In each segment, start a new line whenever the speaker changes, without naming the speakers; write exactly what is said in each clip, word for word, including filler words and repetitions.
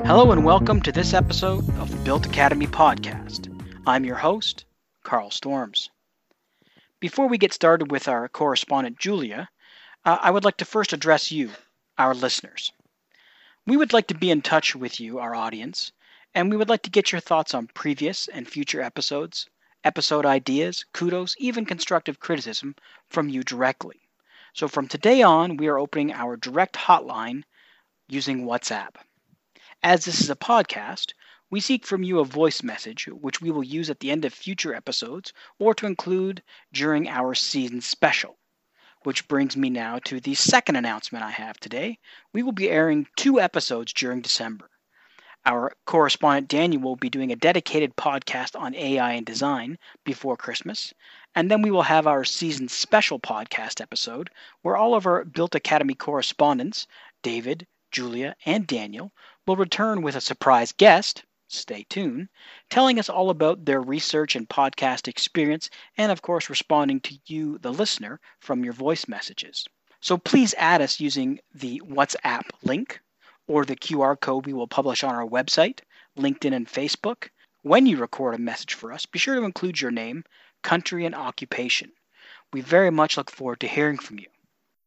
Hello and welcome to this episode of the Built Academy podcast. I'm your host, Carl Storms. Before we get started with our correspondent Julia, uh, I would like to first address you, our listeners. We would like to be in touch with you, our audience, and we would like to get your thoughts on previous and future episodes, episode ideas, kudos, even constructive criticism from you directly. So from today on, we are opening our direct hotline using WhatsApp. As this is a podcast, we seek from you a voice message, which we will use at the end of future episodes or to include during our season special. Which brings me now to the second announcement I have today. We will be airing two episodes during December. Our correspondent Daniel will be doing a dedicated podcast on A I and design before Christmas, and then we will have our season special podcast episode where all of our Built Academy correspondents, David, Julia, and Daniel, will return with a surprise guest, stay tuned, telling us all about their research and podcast experience and, of course, responding to you, the listener, from your voice messages. So please add us using the WhatsApp link or the Q R code we will publish on our website, LinkedIn, and Facebook. When you record a message for us, be sure to include your name, country, and occupation. We very much look forward to hearing from you.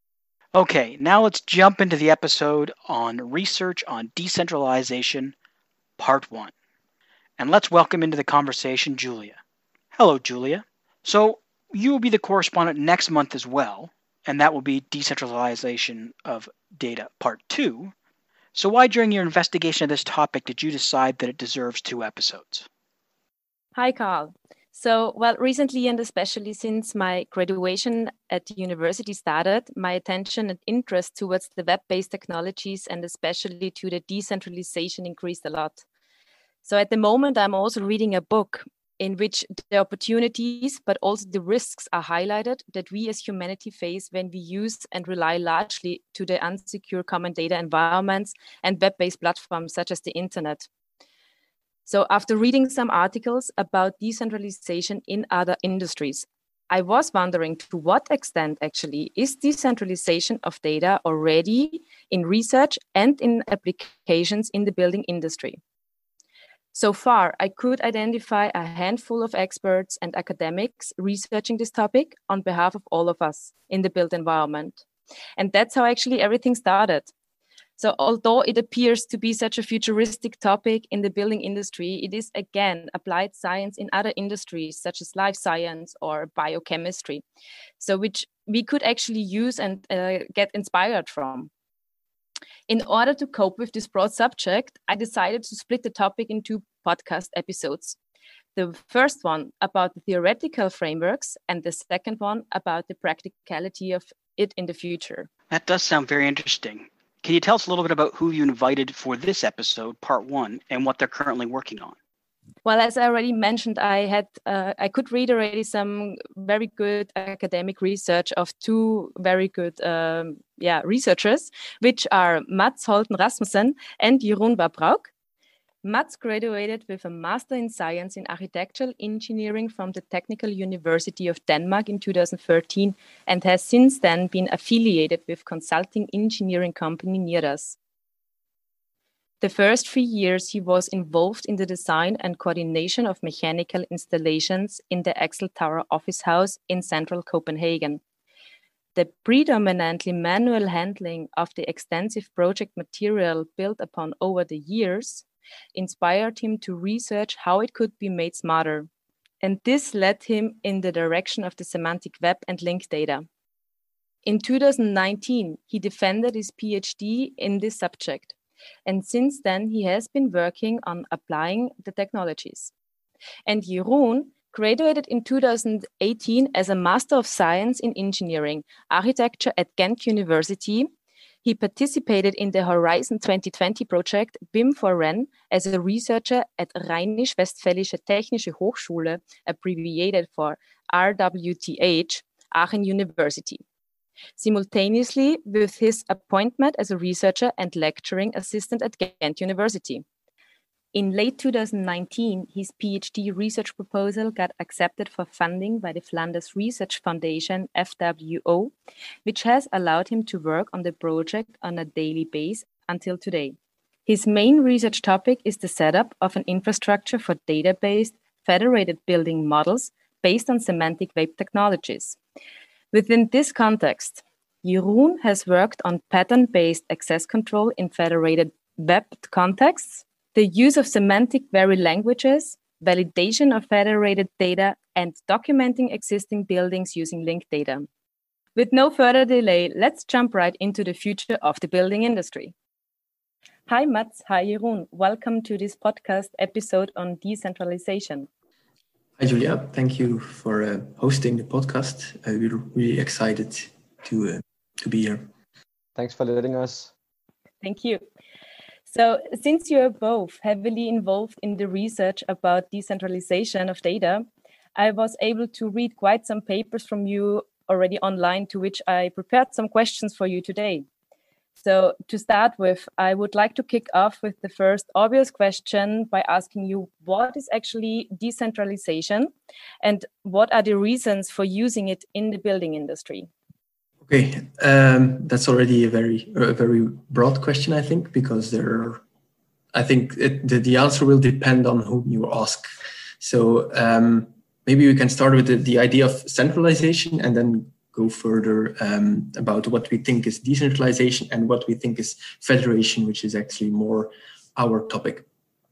Okay, now let's jump into the episode on research on decentralization, part one. And let's welcome into the conversation Julia. Hello, Julia. So you will be the correspondent next month as well, and that will be decentralization of data, part two. So why during your investigation of this topic did you decide that it deserves two episodes?
Hi, Carl. So, well, recently and especially since my graduation at the university started, my attention and interest towards the web-based technologies and especially to the decentralization increased a lot. So at the moment, I'm also reading a book in which the opportunities, but also the risks are highlighted that we as humanity face when we use and rely largely to the unsecure common data environments and web-based platforms such as the internet. So after reading some articles about decentralization in other industries, I was wondering to what extent actually is decentralization of data already in research and in applications in the building industry. So far, I could identify a handful of experts and academics researching this topic on behalf of all of us in the built environment. And that's how actually everything started. So although it appears to be such a futuristic topic in the building industry, it is again applied science in other industries such as life science or biochemistry, so which we could actually use and uh, get inspired from. In order to cope with this broad subject, I decided to split the topic into podcast episodes. The first one about the theoretical frameworks and the second one about the practicality of it in the future.
That does sound very interesting. Can you tell us a little bit about who you invited for this episode, part one, and what they're currently working on?
Well, as I already mentioned, I had uh, I could read already some very good academic research of two very good um, yeah researchers, which are Mats Holten Rasmussen and Jeroen Wabrouk. Mats graduated with a Master in Science in Architectural Engineering from the Technical University of Denmark in two thousand thirteen and has since then been affiliated with consulting engineering company Niras. The first three years he was involved in the design and coordination of mechanical installations in the Axel Tower office house in central Copenhagen. The predominantly manual handling of the extensive project material built upon over the years inspired him to research how it could be made smarter. And this led him in the direction of the semantic web and linked data. In two thousand nineteen, he defended his PhD in this subject. And since then, he has been working on applying the technologies. And Jeroen graduated in two thousand eighteen as a Master of Science in Engineering, Architecture at Ghent University. He participated in the Horizon twenty twenty project B I M for R E N as a researcher at Rheinisch-Westfälische Technische Hochschule, abbreviated for R W T H, Aachen University, simultaneously with his appointment as a researcher and lecturing assistant at Ghent University. In late two thousand nineteen, his PhD research proposal got accepted for funding by the Flanders Research Foundation, F W O, which has allowed him to work on the project on a daily basis until today. His main research topic is the setup of an infrastructure for data-based federated building models based on semantic web technologies. Within this context, Jeroen has worked on pattern-based access control in federated web contexts, the use of semantic vary languages, validation of federated data, and documenting existing buildings using linked data. With no further delay, let's jump right into the future of the building industry. Hi Mats, hi Jeroen. Welcome to this podcast episode on decentralization.
Hi Julia, thank you for uh, hosting the podcast. Uh, we're really excited to uh, to be here.
Thanks for letting us.
Thank you. So, since you are both heavily involved in the research about decentralization of data, I was able to read quite some papers from you already online, to which I prepared some questions for you today. So to start with, I would like to kick off with the first obvious question by asking you, what is actually decentralization and what are the reasons for using it in the building industry?
Okay, um, that's already a very, a very broad question, I think, because there are, I think it, the, the answer will depend on whom you ask. So um, maybe we can start with the, the idea of centralization and then go further um, about what we think is decentralization and what we think is federation, which is actually more our topic.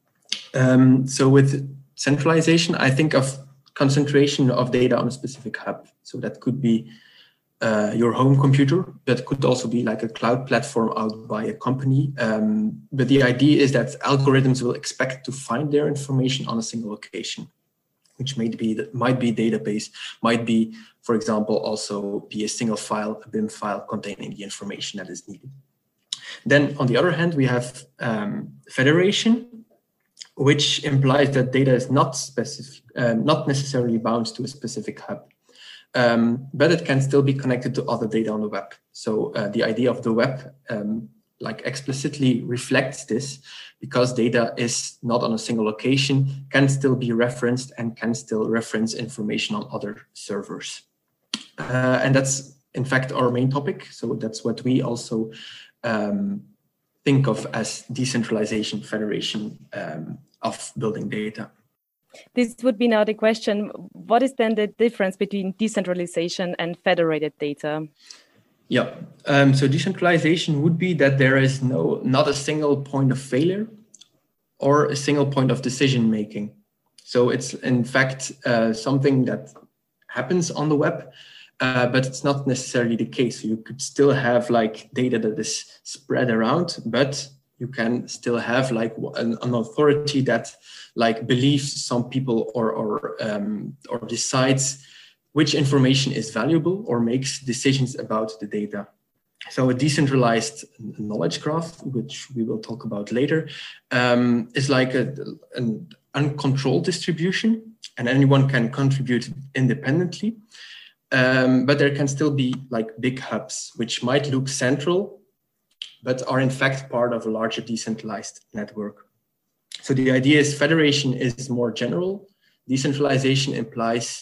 Um, so with centralization, I think of concentration of data on a specific hub. So that could be uh, your home computer, but could also be like a cloud platform out by a company. Um, but the idea is that algorithms will expect to find their information on a single location, which may be, might be database, might be, for example, also be a single file, a B I M file containing the information that is needed. Then on the other hand, we have um, federation, which implies that data is not specific, um, not necessarily bound to a specific hub, um, but it can still be connected to other data on the web. So uh, the idea of the web um, like explicitly reflects this, because data is not on a single location, can still be referenced and can still reference information on other servers. Uh, and that's in fact our main topic. So that's what we also um, think of as decentralization, federation um, of building data.
This would be now the question, what is then the difference between decentralization and federated data?
Yeah, um, so decentralization would be that there is no not a single point of failure or a single point of decision making. So it's in fact uh, something that happens on the web, uh, but it's not necessarily the case. You could still have like data that is spread around, but you can still have like an, an authority that like believes some people or or um, or decides which information is valuable or makes decisions about the data. So a decentralized knowledge graph, which we will talk about later, um, is like a, an uncontrolled distribution, and anyone can contribute independently. Um, but there can still be like big hubs, which might look central, but are in fact part of a larger decentralized network. So the idea is federation is more general. Decentralization implies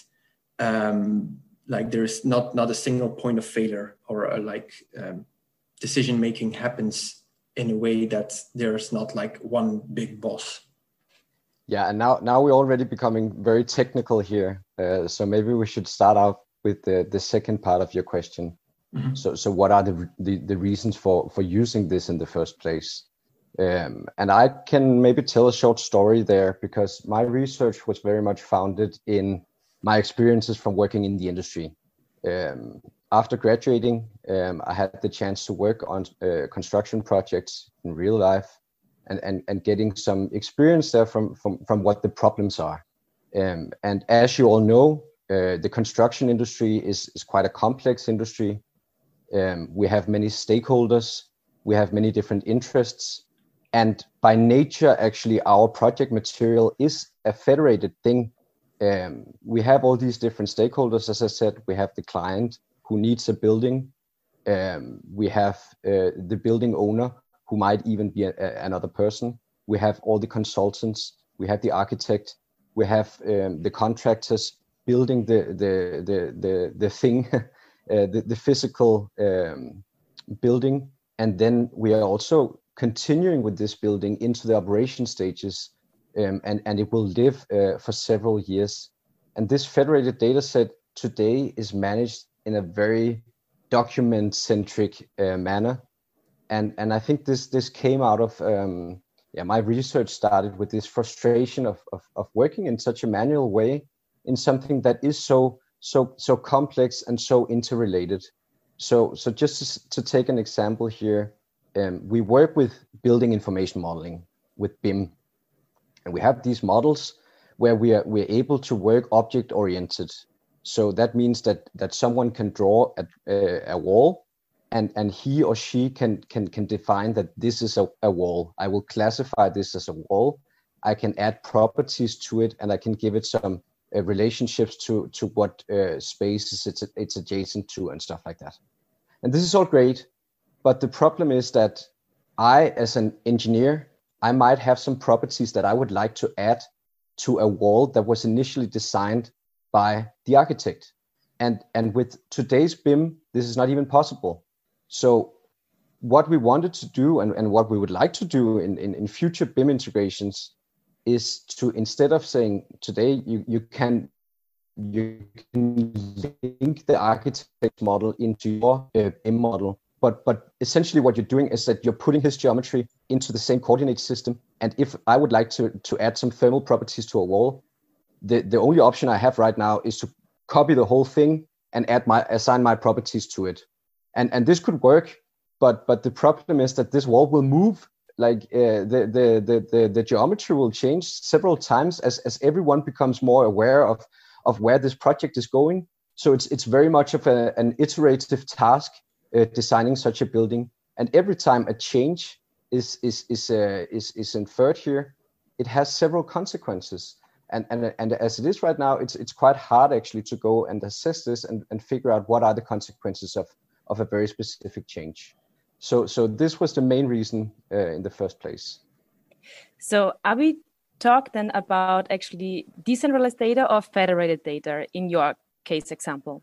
Um, like there's not not a single point of failure, or a, like um, decision making happens in a way that there's not like one big boss.
Yeah, and now now we're already becoming very technical here. Uh, so maybe we should start out with the, the second part of your question. Mm-hmm. So so what are the, the the reasons for for using this in the first place? Um, and I can maybe tell a short story there, because my research was very much founded in my experiences from working in the industry. Um, after graduating, um, I had the chance to work on uh, construction projects in real life, and, and, and getting some experience there from, from, from what the problems are. Um, and as you all know, uh, the construction industry is, is quite a complex industry. Um, we have many stakeholders, we have many different interests, and by nature, actually, our project material is a federated thing. Um, we have all these different stakeholders. As I said, we have the client who needs a building. Um, we have uh, the building owner, who might even be a, a, another person. We have all the consultants. We have the architect. We have um, the contractors building the the the the, the thing, uh, the, the physical um, building. And then we are also continuing with this building into the operation stages, um, and, and it will live uh, for several years. And this federated data set today is managed in a very document-centric uh, manner. And, and I think this, this came out of, um, yeah, my research started with this frustration of, of, of working in such a manual way in something that is so, so, so complex and so interrelated. So, so just to, to take an example here, um, we work with building information modeling with B I M, and we have these models where we are we're able to work object oriented. So that means that that someone can draw a, a, a wall, and and he or she can can can define that this is a, a wall. I will classify this as a wall. I can add properties to it, and I can give it some uh, relationships to to what uh, spaces it's it's adjacent to and stuff like that. And this is all great, but the problem is that I, as an engineer, I might have some properties that I would like to add to a wall that was initially designed by the architect. And, and with today's B I M, this is not even possible. So what we wanted to do, and, and what we would like to do in, in, in future B I M integrations, is to, instead of saying today you, you can you can link the architect model into your uh, B I M model. But, but essentially what you're doing is that you're putting his geometry into the same coordinate system. And if I would like to, to add some thermal properties to a wall, the, the only option I have right now is to copy the whole thing and add my assign my properties to it. And, and this could work, but, but the problem is that this wall will move. Like uh, the, the, the, the, the geometry will change several times as, as everyone becomes more aware of, of where this project is going. So it's, it's very much of a, an iterative task Uh, designing such a building, and every time a change is is is uh, is is inferred here, it has several consequences. And and and as it is right now, it's it's quite hard actually to go and assess this and, and figure out what are the consequences of of a very specific change. So so this was the main reason uh, in the first place.
So are we talk then about actually decentralized data or federated data in your case example?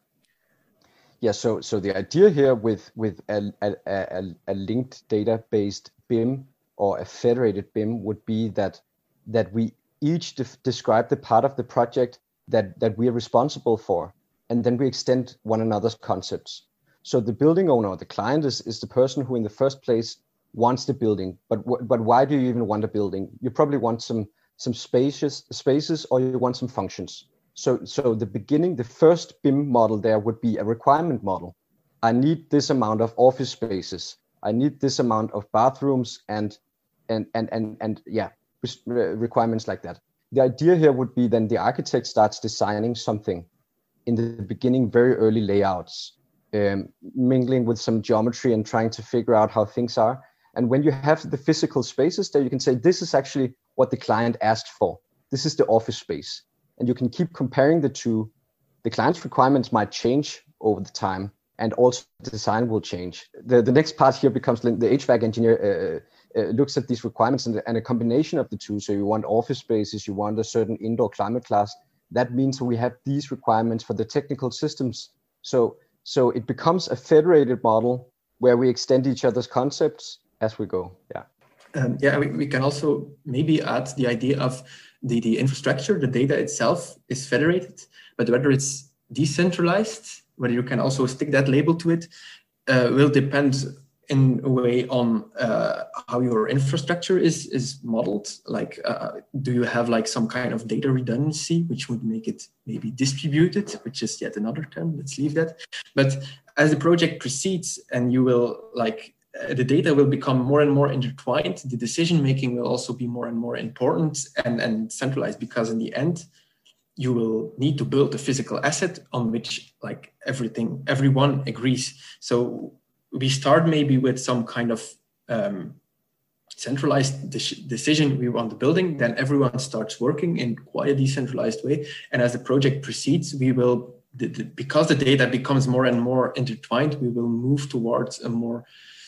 Yeah, so so the idea here with with a a, a, a linked data-based B I M or a federated B I M would be that that we each de- describe the part of the project that that we are responsible for, and then we extend one another's concepts. So the building owner or the client is, is the person who in the first place wants the building, but w- but why do you even want a building? You probably want some some spacious spaces, or you want some functions. So, so the beginning, the first B I M model there would be a requirement model. I need this amount of office spaces. I need this amount of bathrooms and, and, and, and, and yeah, requirements like that. The idea here would be then the architect starts designing something in the beginning, very early layouts, um, mingling with some geometry and trying to figure out how things are. And when you have the physical spaces there, you can say, this is actually what the client asked for. This is the office space. And you can keep comparing the two. The client's requirements might change over the time, and also the design will change. The, the next part here becomes the H V A C engineer uh, uh, looks at these requirements and, the, and a combination of the two. So you want office spaces, you want a certain indoor climate class. That means we have these requirements for the technical systems. So, so it becomes a federated model where we extend each other's concepts as we go. Yeah.
Um, yeah, we, we can also maybe add the idea of the, the infrastructure, the data itself is federated, but whether it's decentralized, whether you can also stick that label to it, uh, will depend in a way on uh, how your infrastructure is, is modeled. Like, uh, do you have like some kind of data redundancy, which would make it maybe distributed, which is yet another term, let's leave that. But as the project proceeds and you will like, Uh, the data will become more and more intertwined. The decision-making will also be more and more important and, and centralized, because in the end, you will need to build a physical asset on which like everything, everyone agrees. So we start maybe with some kind of um, centralized de- decision we want the building, then everyone starts working in quite a decentralized way. And as the project proceeds, we will, the, the, because the data becomes more and more intertwined, we will move towards a more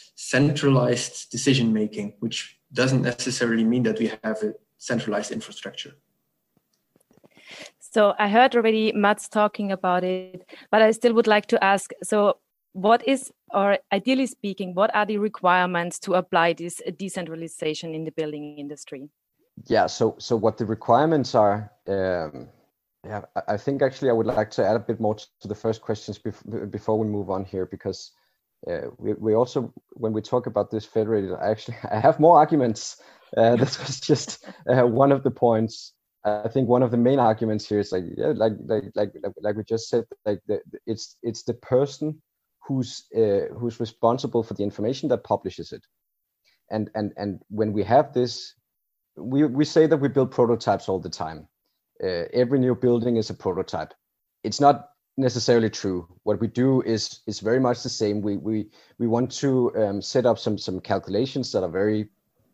centralized decision making, which doesn't necessarily mean that we have a centralized infrastructure.
So I heard already Mats talking about it, but I still would like to ask, so what is, or ideally speaking, what are the requirements to apply this decentralization in the building industry?
Yeah, so so what the requirements are, um, yeah, I think actually I would like to add a bit more to the first questions bef- before we move on here, because uh, we, we also, when we talk about this federated, I actually I have more arguments. Uh, this was just uh, one of the points. I think one of the main arguments here is like, yeah, like like like like we just said, like the, it's it's the person who's uh, who's responsible for the information that publishes it, and and and when we have this. We, we say that we build prototypes all the time. Uh, every new building is a prototype. It's not necessarily true. What we do is is very much the same. We we we want to um, set up some some calculations that are very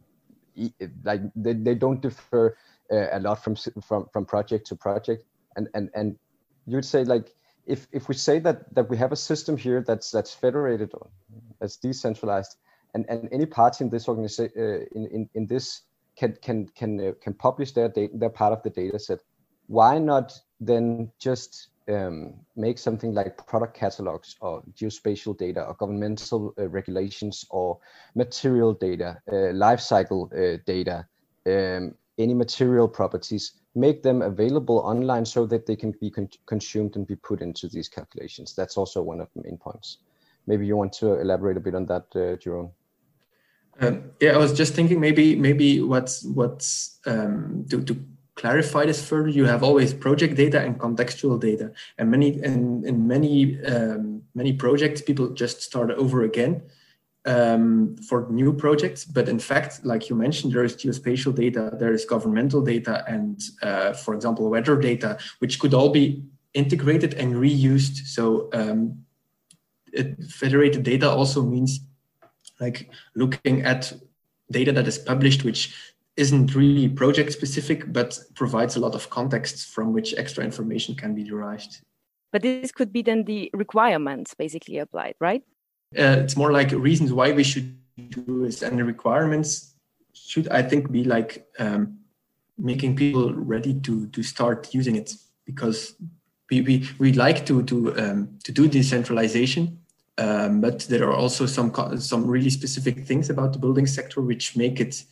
like they, they don't differ uh, a lot from from from project to project. And and and you'd say like if if we say that that we have a system here that's that's federated or that's decentralized, and and any party in this organization uh, in in in this can can can uh, can publish their data, their part of the data set. Why not then just um, make something like product catalogs or geospatial data or governmental uh, regulations or material data, uh, life cycle uh, data, um, any material properties, make them available online so that they can be con- consumed and be put into these calculations. That's also one of the main points. Maybe you want to elaborate a bit on that, uh, Jerome.
Um, yeah, I was just thinking maybe maybe what's what's um, to to clarify this further. You have always project data and contextual data, and many and in many um, many projects people just start over again um, for new projects. But in fact, like you mentioned, there is geospatial data, there is governmental data, and uh, for example, weather data, which could all be integrated and reused. So um, it, federated data also means like looking at data that is published, which isn't really project specific, but provides a lot of context from which extra information can be derived.
But this could be then the requirements basically applied, right?
Uh, it's more like reasons why we should do this, and the requirements should, I think, be like um, making people ready to to start using it, because we we we like to to um, to do decentralization. Um, but there are also some some really specific things about the building sector which make it,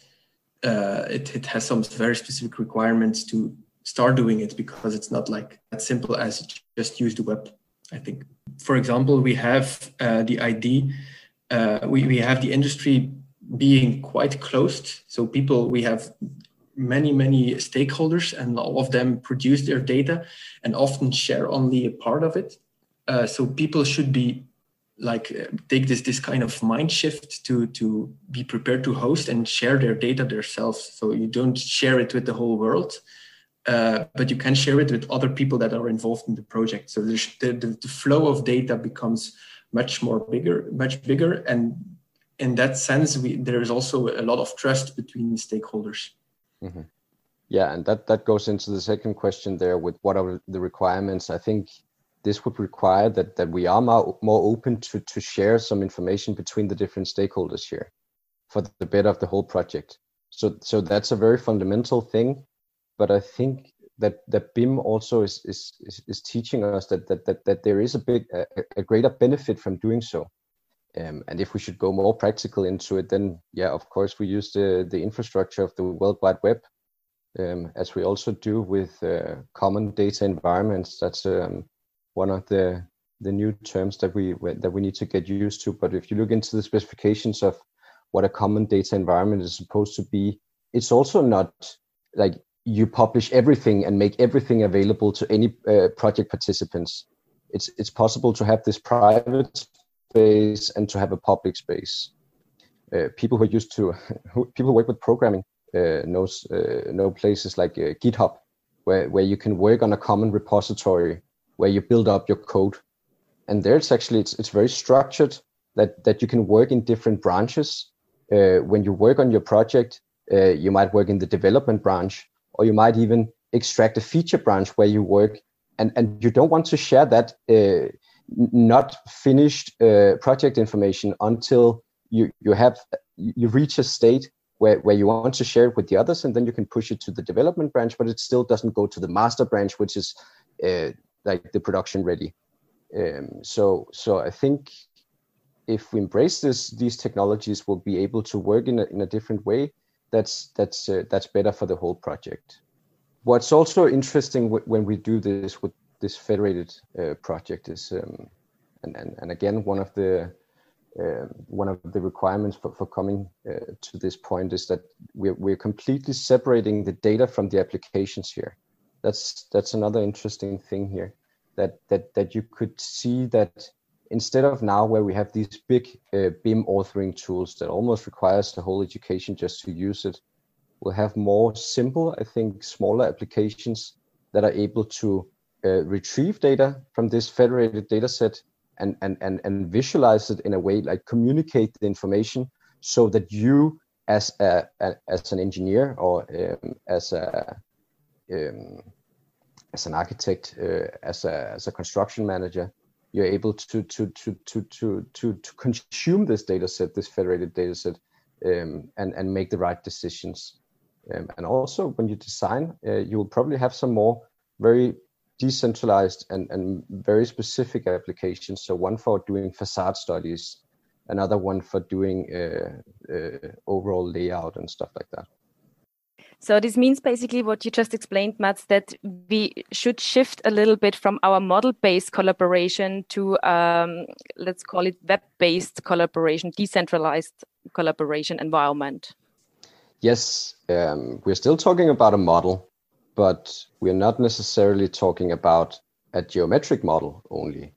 uh, it it has some very specific requirements to start doing it, because it's not like that simple as just use the web, I think. For example, we have uh, the idea, uh, we, we have the industry being quite closed. So people, we have many, many stakeholders, and all of them produce their data and often share only a part of it. Uh, so people should be like uh, take this this kind of mind shift to to be prepared to host and share their data themselves. So you don't share it with the whole world, uh, but you can share it with other people that are involved in the project. So the, the, the flow of data becomes much more bigger, much bigger. And in that sense, we, there is also a lot of trust between the stakeholders.
Mm-hmm. Yeah, and that, that goes into the second question there with what are the requirements. I think this would require that, that we are more, more open to, to share some information between the different stakeholders here for the better of the whole project. So so that's a very fundamental thing. But I think that, that B I M also is, is, is, is teaching us that, that, that, that there is a big a, a greater benefit from doing so. Um, and if we should go more practical into it, then yeah, of course, we use the, the infrastructure of the World Wide Web, um, as we also do with uh, common data environments. That's um, one of the the new terms that we that we need to get used to. But if you look into the specifications of what a common data environment is supposed to be, it's also not like you publish everything and make everything available to any uh, project participants. It's it's possible to have this private space and to have a public space. Uh, people who are used to who, people who work with programming uh, knows uh, know places like uh, GitHub, where where you can work on a common repository where you build up your code. And there it's actually, it's, it's very structured that, that you can work in different branches. Uh, when you work on your project, uh, you might work in the development branch, or you might even extract a feature branch where you work, and, and you don't want to share that uh, not finished uh, project information until you, you have, you reach a state where, where you want to share it with the others, and then you can push it to the development branch, but it still doesn't go to the master branch, which is uh, like the production ready. Um, so, so I think if we embrace this, these technologies will be able to work in a, in a different way. That's that's uh, that's better for the whole project. What's also interesting w- when we do this with this federated uh, project is, um, and, and and again, one of the uh, one of the requirements for, for coming uh, to this point is that we're we're completely separating the data from the applications here. That's that's another interesting thing here, that that that you could see that instead of now where we have these big uh, B I M authoring tools that almost requires the whole education just to use it, we'll have more simple, I think, smaller applications that are able to uh, retrieve data from this federated data set and, and, and, and visualize it in a way, like communicate the information so that you as a, a as an engineer or um, as a um, as an architect, uh, as a as a construction manager, you're able to to to to to to, to consume this data set, this federated data set, um, and and make the right decisions. Um, and also, when you design, uh, you will probably have some more very decentralized and and very specific applications. So one for doing facade studies, another one for doing uh, uh, overall layout and stuff like that.
So this means basically what you just explained, Mats, that we should shift a little bit from our model-based collaboration to, um, let's call it web-based collaboration, decentralized collaboration environment.
Yes, um, we're still talking about a model, but we're not necessarily talking about a geometric model only.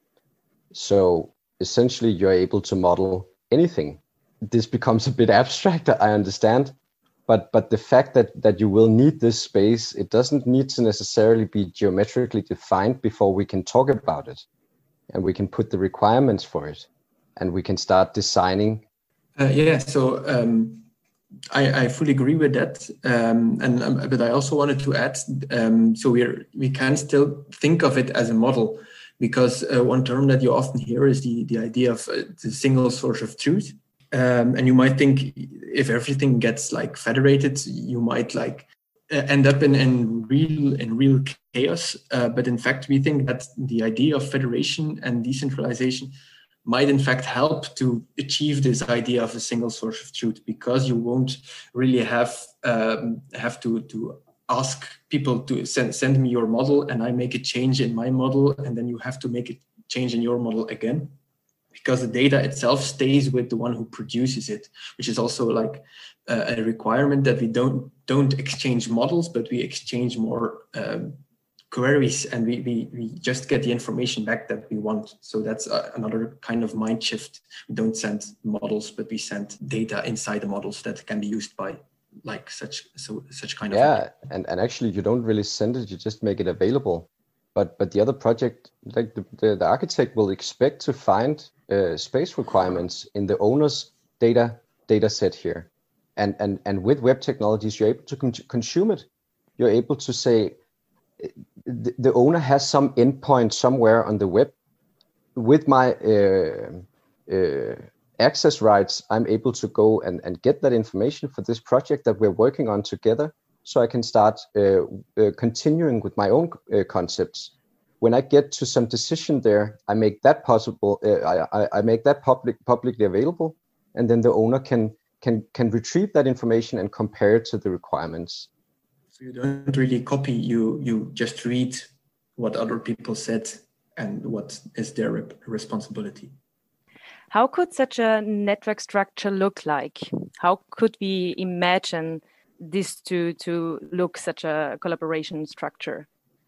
So essentially, you're able to model anything. This becomes a bit abstract, I understand. But but the fact that, that you will need this space, it doesn't need to necessarily be geometrically defined before we can talk about it. And we can put the requirements for it. And we can start designing.
Uh, yeah, so um, I, I fully agree with that. Um, and um, But I also wanted to add, um, so we're, we can still think of it as a model, because uh, one term that you often hear is the, the idea of uh, the single source of truth. Um, and you might think if everything gets like federated, you might like end up in, in real in real chaos. Uh, but in fact, we think that the idea of federation and decentralization might in fact help to achieve this idea of a single source of truth, because you won't really have um, have to to ask people to send send me your model and I make a change in my model, and then you have to make a change in your model again. Because the data itself stays with the one who produces it, which is also like uh, a requirement that we don't don't exchange models, but we exchange more um, queries, and we, we we just get the information back that we want. So that's uh, another kind of mind shift. We don't send models, but we send data inside the models that can be used by like such so such kind
yeah,
of
yeah. And and actually, you don't really send it; you just make it available. But but the other project, like the, the, the architect will expect to find uh, space requirements in the owner's data data set here. And, and, and with web technologies, you're able to con- consume it. You're able to say, the, the owner has some endpoint somewhere on the web. With my uh, uh, access rights, I'm able to go and, and get that information for this project that we're working on together. So I can start uh, uh, continuing with my own uh, concepts. When I get to some decision there, I make that possible. Uh, I, I make that public publicly available, and then the owner can can can retrieve that information and compare it to the requirements.
So you don't really copy. You you just read what other people said and what is their rep- responsibility.
How could such a network structure look like? How could we imagine this to to look such a collaboration structure?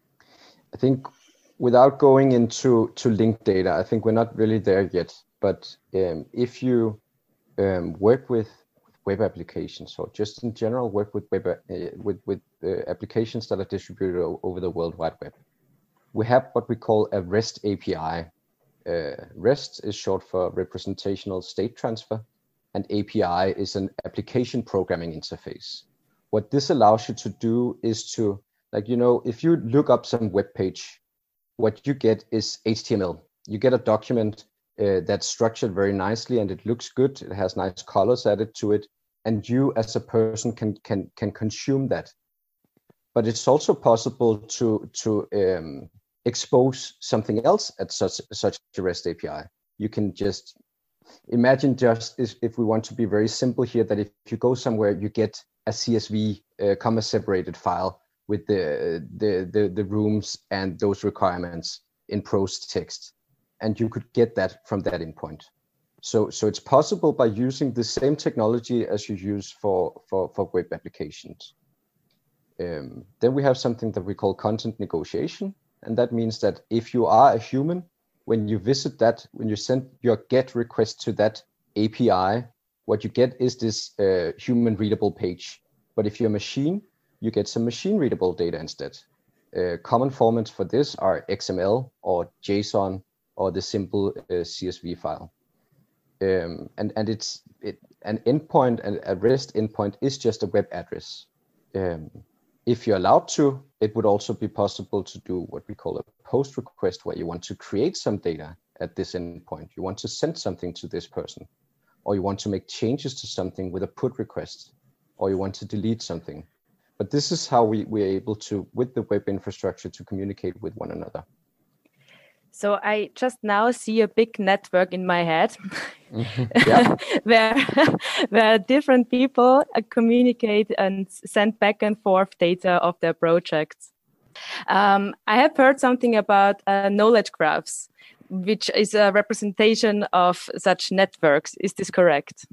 I think without going into to linked data, I think we're not really there yet. But um, if you um, work with web applications, or just in general work with web uh, with with uh, applications that are distributed o- over the World Wide Web, we have what we call a REST A P I. Uh, REST is short for Representational State Transfer, and A P I is an application programming interface. What this allows you to do is to, like, you know, if you look up some web page, what you get is H T M L. You get a document uh, that's structured very nicely and it looks good. It has nice colors added to it, and you as a person can can can consume that. But it's also possible to to um, expose something else at such such a REST A P I. You can just imagine just if, if we want to be very simple here, that if you go somewhere, you get a C S V uh, comma separated file with the, the, the, the rooms and those requirements in prose text. And you could get that from that endpoint. So, so it's possible by using the same technology as you use for, for, for web applications. Um, then we have something that we call content negotiation. And that means that if you are a human, when you visit that, when you send your GET request to that A P I, what you get is this uh, human readable page. But if you're a machine, you get some machine readable data instead. Uh, common formats for this are X M L or JSON or the simple uh, C S V file. Um, and, and it's it, an endpoint, and a REST endpoint is just a web address. Um, If you're allowed to, it would also be possible to do what we call a post request, where you want to create some data at this endpoint. You want to send something to this person, or you want to make changes to something with a put request, or you want to delete something. But this is how we, we're able to, with the web infrastructure, to communicate with one another.
So I just now see a big network in my head
Mm-hmm. Yeah.
where, where different people uh, communicate and send back and forth data of their projects. Um, I have heard something about uh, knowledge graphs, which is a representation of such networks. Is this correct?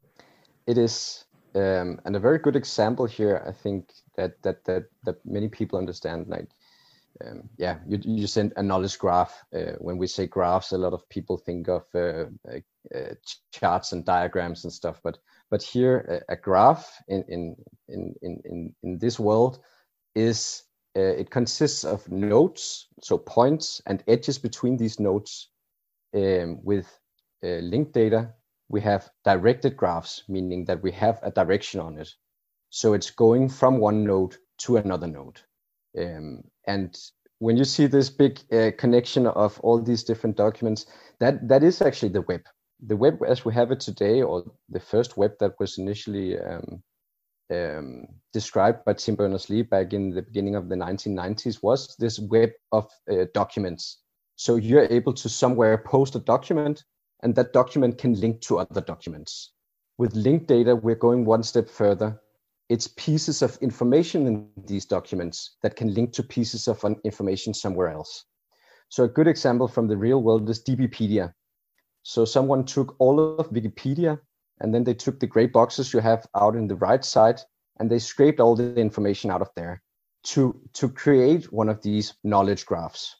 It is. Um, and a very good example here, I think, that that that, that many people understand, like, Um, yeah, you, you send a knowledge graph. Uh, when we say graphs, a lot of people think of uh, uh, uh, charts and diagrams and stuff. But but here, a, a graph in in in in in this world is uh, it consists of nodes, so points and edges between these nodes. Um, with uh, linked data, we have directed graphs, meaning that we have a direction on it. So it's going from one node to another node. Um, and when you see this big uh, connection of all these different documents, that, that is actually the web. The web as we have it today, or the first web that was initially um, um, described by Tim Berners-Lee back in the beginning of the nineteen nineties, was this web of uh, documents. So you're able to somewhere post a document, and that document can link to other documents. With linked data, we're going one step further. It's pieces of information in these documents that can link to pieces of information somewhere else. So a good example from the real world is DBpedia. So someone took all of Wikipedia, and then they took the gray boxes you have out in the right side, and they scraped all the information out of there to, to create one of these knowledge graphs.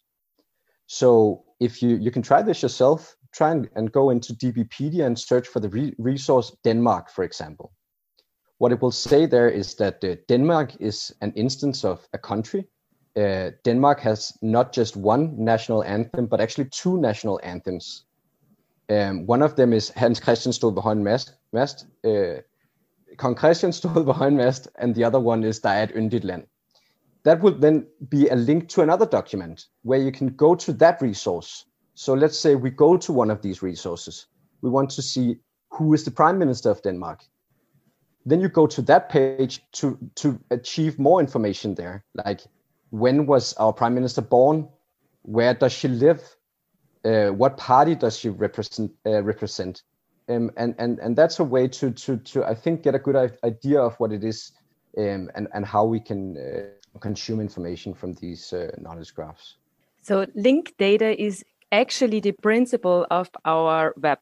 So if you, you can try this yourself, try and, and go into DBpedia and search for the re resource Denmark, for example. What it will say there is that uh, Denmark is an instance of a country. Uh, Denmark has not just one national anthem, but actually two national anthems. Um, one of them is Hans Christian stod ved højen mast, mast uh, Kong Christian stod ved højen mast, and the other one is Der er et yndigt land. That would then be a link to another document where you can go to that resource. So let's say we go to one of these resources. We want to see who is the Prime Minister of Denmark. Then you go to that page to, to achieve more information there, like when was our Prime Minister born? Where does she live? Uh, what party does she represent? Uh, represent? Um, and, and, and that's a way to, to, to, I think, get a good idea of what it is um, and, and how we can uh, consume information from these uh, knowledge graphs.
So linked data is actually the principle of our web.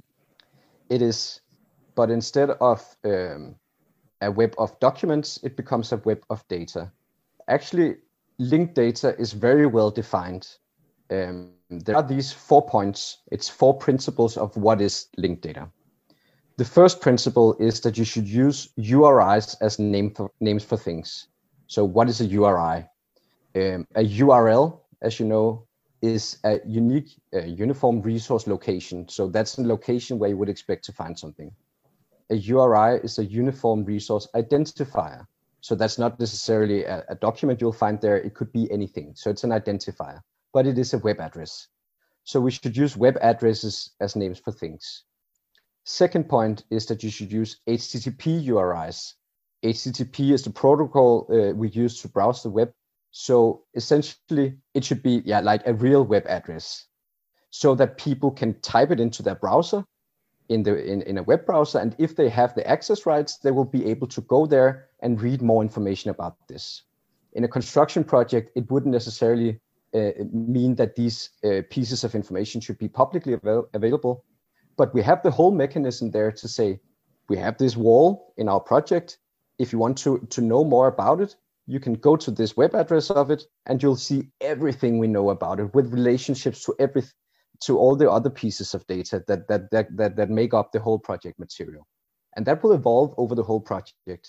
It is. But instead of um, a web of documents, it becomes a web of data. Actually, linked data is very well defined. Um, there are these four points. It's four principles of what is linked data. The first principle is that you should use U R Is as name for, names for things. So what is a U R I? Um, a U R L, as you know, is a unique uh, uniform resource location. So that's a location where you would expect to find something. A U R I is a uniform resource identifier. So that's not necessarily a, a document you'll find there. It could be anything. So it's an identifier, but it is a web address. So we should use web addresses as names for things. Second point is that you should use H T T P U R Is. H T T P is the protocol uh, we use to browse the web. So essentially, it should be yeah, like a real web address, so that people can type it into their browser in the in, in a web browser, and if they have the access rights, they will be able to go there and read more information about this. In a construction project, it wouldn't necessarily uh, mean that these uh, pieces of information should be publicly avail- available, but we have the whole mechanism there to say, we have this wall in our project. If you want to, to know more about it, you can go to this web address of it, and you'll see everything we know about it with relationships to every, to all the other pieces of data that, that, that, that, that make up the whole project material. And that will evolve over the whole project.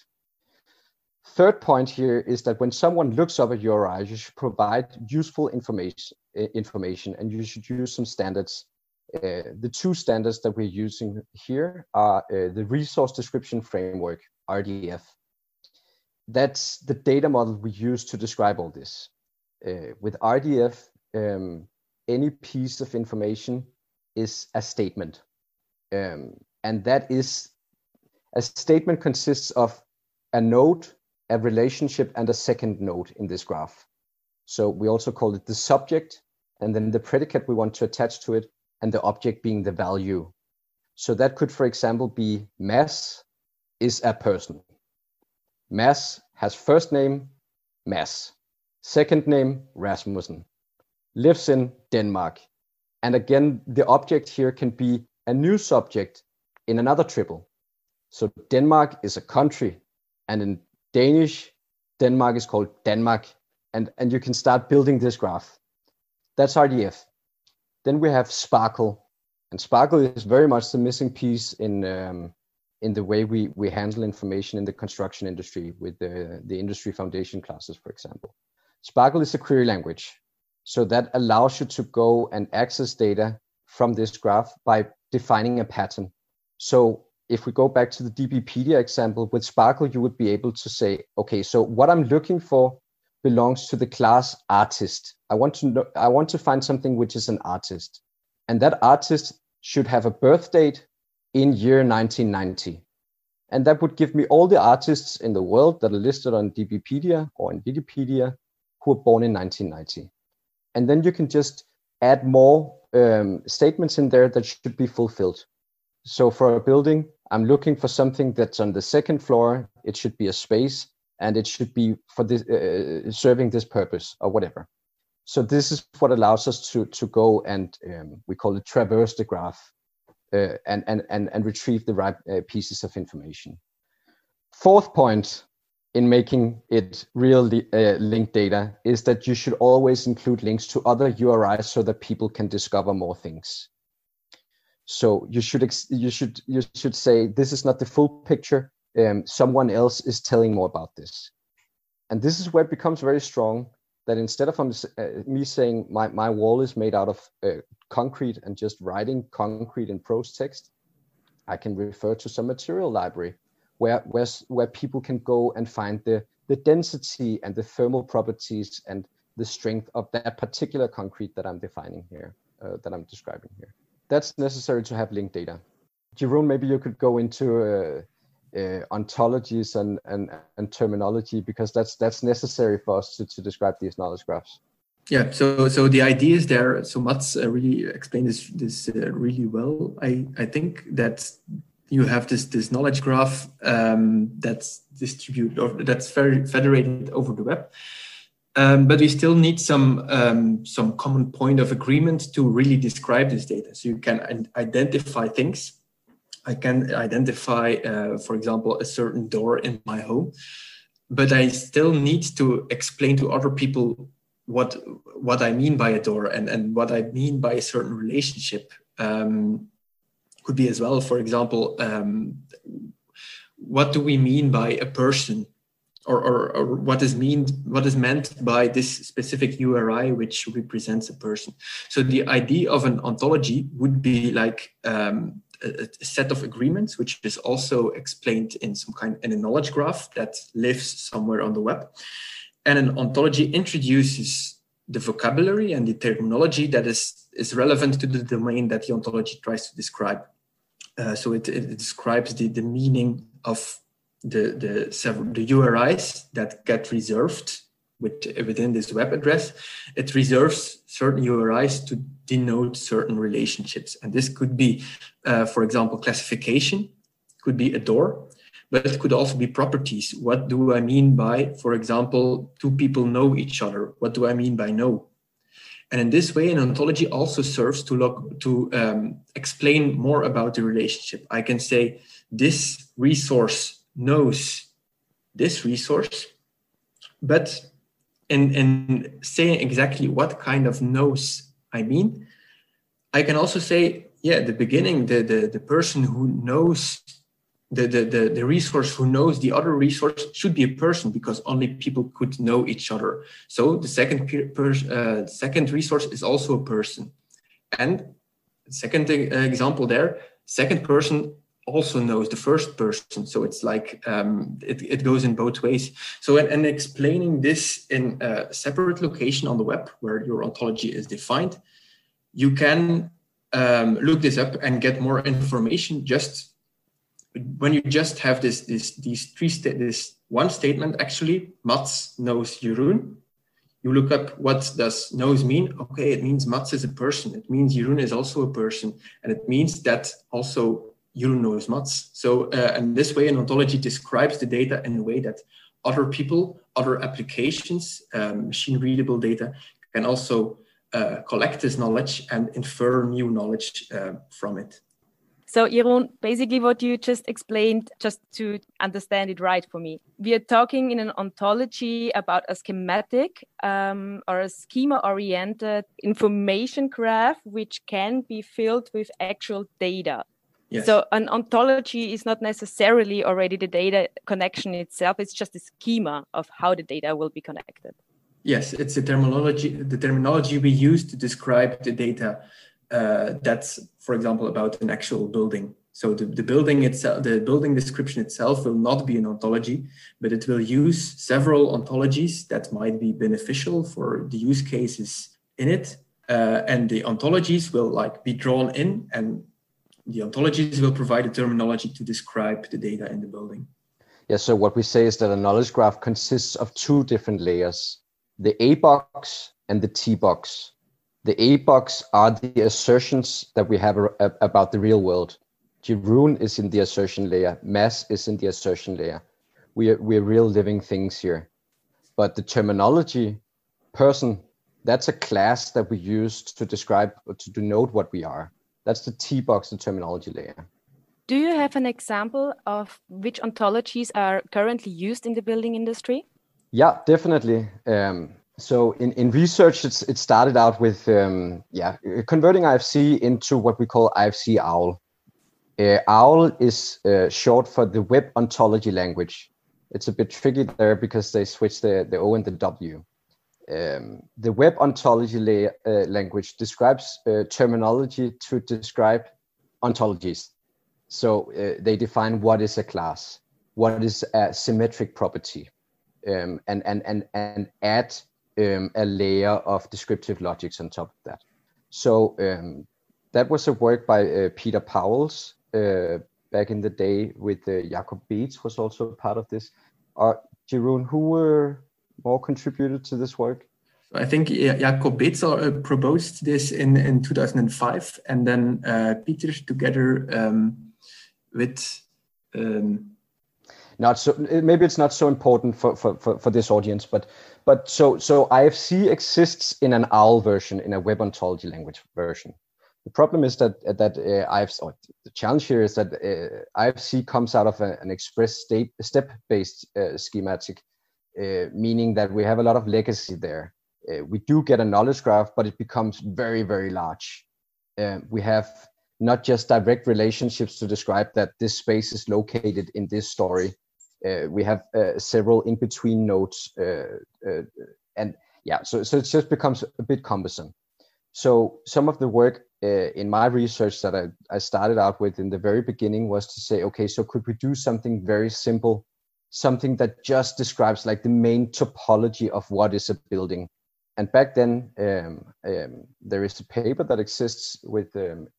Third point here is that when someone looks up a U R I, you should provide useful information, information and you should use some standards. Uh, the two standards that we're using here are uh, the Resource Description Framework, R D F. That's the data model we use to describe all this. Uh, with R D F, um, any piece of information is a statement. Um, and that is, a statement consists of a node, a relationship, and a second node in this graph. So we also call it the subject, and then the predicate we want to attach to it, and the object being the value. So that could, for example, be Mads is a person. Mads has first name, Mads. Second name, Rasmussen. Lives in Denmark. And again, the object here can be a new subject in another triple. So Denmark is a country, and in Danish, Denmark is called Danmark, and, and you can start building this graph. That's R D F. Then we have Sparkle, and Sparkle is very much the missing piece in um, in the way we, we handle information in the construction industry with the, the industry foundation classes, for example. Sparkle is a query language, so that allows you to go and access data from this graph by defining a pattern. So if we go back to the DBpedia example, with Sparkle, you would be able to say, okay, so what I'm looking for belongs to the class artist. I want to know, I want to find something which is an artist. And that artist should have a birth date in year nineteen ninety. And that would give me all the artists in the world that are listed on DBpedia or in Wikipedia who were born in nineteen ninety. And then you can just add more um, statements in there that should be fulfilled. So for a building, I'm looking for something that's on the second floor. It should be a space, and it should be for this uh, serving this purpose or whatever. So this is what allows us to to go and um, we call it traverse the graph uh, and and and and retrieve the right uh, pieces of information. Fourth point in making it real uh, linked data is that you should always include links to other U R Is so that people can discover more things. So you should ex- you should you should say this is not the full picture. Um, someone else is telling more about this, and this is where it becomes very strong. That instead of um, uh, me saying my my wall is made out of uh, concrete and just writing concrete in prose text, I can refer to some material library where where where people can go and find the the density and the thermal properties and the strength of that particular concrete that I'm defining here, uh, that I'm describing here. That's necessary to have linked data. Jeroen, maybe you could go into uh, uh, ontologies and, and, and terminology, because that's that's necessary for us to, to describe these knowledge graphs.
Yeah, so so the idea is there. So Mats uh, really explained this this uh, really well. I, I think that you have this this knowledge graph um, that's distributed or that's very federated over the web. Um, but we still need some um, some common point of agreement to really describe this data. So you can identify things. I can identify, uh, for example, a certain door in my home, but I still need to explain to other people what what I mean by a door and, and what I mean by a certain relationship. Um, could be as well, for example, um, what do we mean by a person? Or, or, or what is mean what is meant by this specific U R I which represents a person. So the idea of an ontology would be like um, a, a set of agreements, which is also explained in some kind in a knowledge graph that lives somewhere on the web. And an ontology introduces the vocabulary and the terminology that is, is relevant to the domain that the ontology tries to describe. Uh, so it, it describes the, the meaning of the the several the U R Is that get reserved with, within this web address, it reserves certain U R Is to denote certain relationships. And this could be, uh, for example, classification, could be a door, but it could also be properties. What do I mean by, for example, two people know each other? What do I mean by know? And in this way, an ontology also serves to look to um, explain more about the relationship. I can say this resource knows this resource, but in, in saying exactly what kind of knows I mean, I can also say, yeah, the beginning, the, the, the person who knows The, the, the, the resource who knows the other resource should be a person, because only people could know each other. So the second, per, uh, second resource is also a person. And the second uh, example there, second person also knows the first person. So it's like, um, it, it goes in both ways. So and, and explaining this in a separate location on the web where your ontology is defined, you can um, look this up and get more information just when you just have this, this, these three, sta- this one statement, actually, Mats knows Jeroen. You look up what does knows mean. Okay, it means Mats is a person. It means Jeroen is also a person. And it means that also Jeroen knows Mats. So, uh, and this way, an ontology describes the data in a way that other people, other applications, um, machine readable data can also uh, collect this knowledge and infer new knowledge uh, from it.
So, Jeroen, basically what you just explained, just to understand it right for me, we are talking in an ontology about a schematic um, or a schema-oriented information graph, which can be filled with actual data. Yes. So an ontology is not necessarily already the data connection itself, it's just a schema of how the data will be connected.
Yes, it's the terminology, the terminology we use to describe the data. Uh, that's, for example, about an actual building. So the, the building itself, the building description itself will not be an ontology, but it will use several ontologies that might be beneficial for the use cases in it. Uh, and the ontologies will like be drawn in, and the ontologies will provide a terminology to describe the data in the building.
Yeah, so what we say is that a knowledge graph consists of two different layers, the A box and the T box. The A box are the assertions that we have about the real world. Jeroen is in the assertion layer. Mads is in the assertion layer. We are, we're real living things here. But the terminology, person, that's a class that we use to describe or to denote what we are. That's the T box, the terminology layer.
Do you have an example of which ontologies are currently used in the building industry?
Yeah, definitely. Um, So in, in research, it's, it started out with um, yeah converting I F C into what we call I F C OWL. Uh, OWL is uh, short for the Web Ontology Language. It's a bit tricky there because they switch the, the O and the W. Um, the Web Ontology la- uh, Language describes uh, terminology to describe ontologies. So uh, they define what is a class, what is a symmetric property, um, and, and, and, and add Um, a layer of descriptive logics on top of that. So um, that was a work by uh, Peter Powells uh, back in the day with uh, Jacob Beetz was also part of this. Uh, Jeroen, who were more contributed to this work?
I think Jacob Beetz uh, proposed this in, in two thousand five, and then uh, Peter together um, with... Um,
Not so maybe it's not so important for, for, for, for this audience, but but so so I F C exists in an OWL version, in a Web Ontology Language version. The problem is that that uh, I F C, or the challenge here is that uh, I F C comes out of a, an express state step-based uh, schematic, uh, meaning that we have a lot of legacy there. Uh, we do get a knowledge graph, but it becomes very very large. Uh, we have not just direct relationships to describe that this space is located in this story. Uh, we have uh, several in-between nodes, uh, uh, and yeah, so, so it just becomes a bit cumbersome. So some of the work uh, in my research that I, I started out with in the very beginning was to say, okay, so could we do something very simple, something that just describes like the main topology of what is a building? And back then, um, um, there is a paper that exists with, um,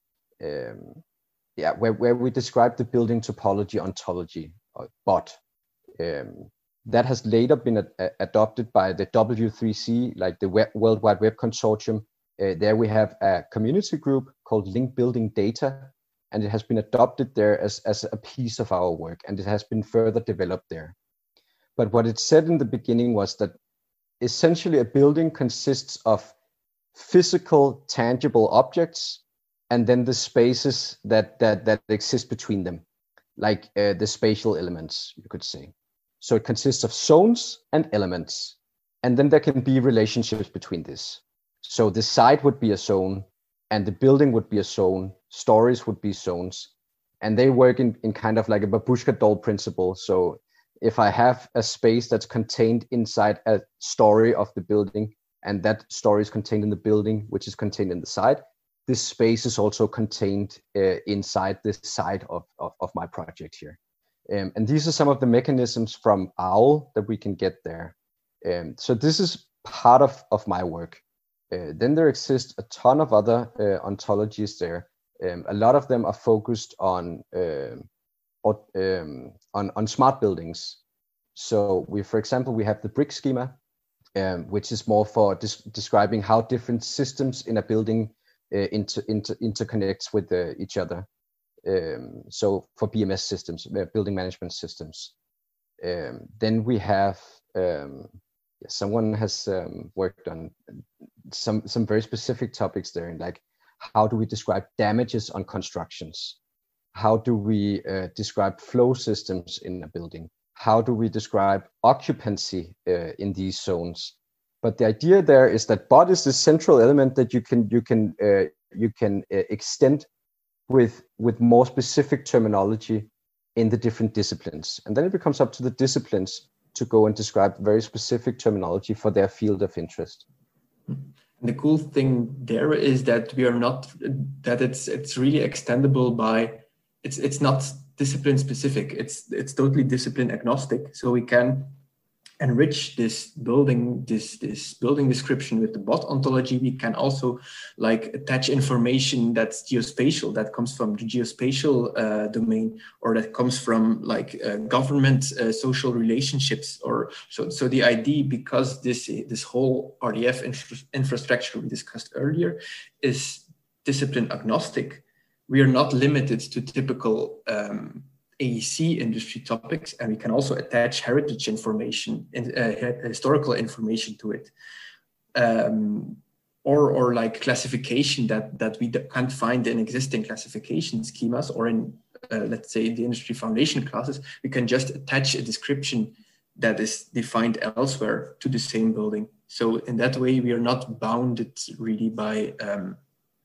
um, yeah, where, where we describe the building topology ontology, or B O T. Um, that has later been a- adopted by the W three C, like the Web, World Wide Web Consortium. Uh, there we have a community group called Link Building Data, and it has been adopted there as, as a piece of our work, and it has been further developed there. But what it said in the beginning was that essentially a building consists of physical, tangible objects, and then the spaces that that, that exist between them, like uh, the spatial elements, you could say. So it consists of zones and elements, and then there can be relationships between this. So the site would be a zone, and the building would be a zone, stories would be zones, and they work in, in kind of like a babushka doll principle. So if I have a space that's contained inside a story of the building, and that story is contained in the building, which is contained in the site, this space is also contained uh, inside this side of, of, of my project here. Um, and these are some of the mechanisms from OWL that we can get there. Um, so this is part of, of my work. Uh, then there exists a ton of other uh, ontologies there. Um, a lot of them are focused on, uh, or, um, on, on smart buildings. So we, for example, we have the brick schema, um, which is more for des- describing how different systems in a building uh, inter- inter- interconnects with uh, each other. Um, so for B M S systems, uh, building management systems. Um, then we have, um, yeah, someone has um, worked on some, some very specific topics there, like how do we describe damages on constructions? How do we uh, describe flow systems in a building? How do we describe occupancy uh, in these zones? But the idea there is that B O D is the central element that you can you can uh, you can uh, extend with with more specific terminology in the different disciplines, and then it becomes up to the disciplines to go and describe very specific terminology for their field of interest.
The cool thing there is that we are not that it's it's really extendable by it's it's not discipline specific. It's it's totally discipline agnostic. So we can enrich this building this this building description with the B O D ontology. We can also like attach information that's geospatial, that comes from the geospatial uh, domain, or that comes from like uh, government uh, social relationships, or so so the idea, because this this whole R D F infra- infrastructure we discussed earlier is discipline agnostic. We are not limited to typical um, A E C industry topics, and we can also attach heritage information and uh, historical information to it, um, or or like classification that that we can't find in existing classification schemas, or in uh, let's say the industry foundation classes. We can just attach a description that is defined elsewhere to the same building. So in that way, we are not bounded really by um,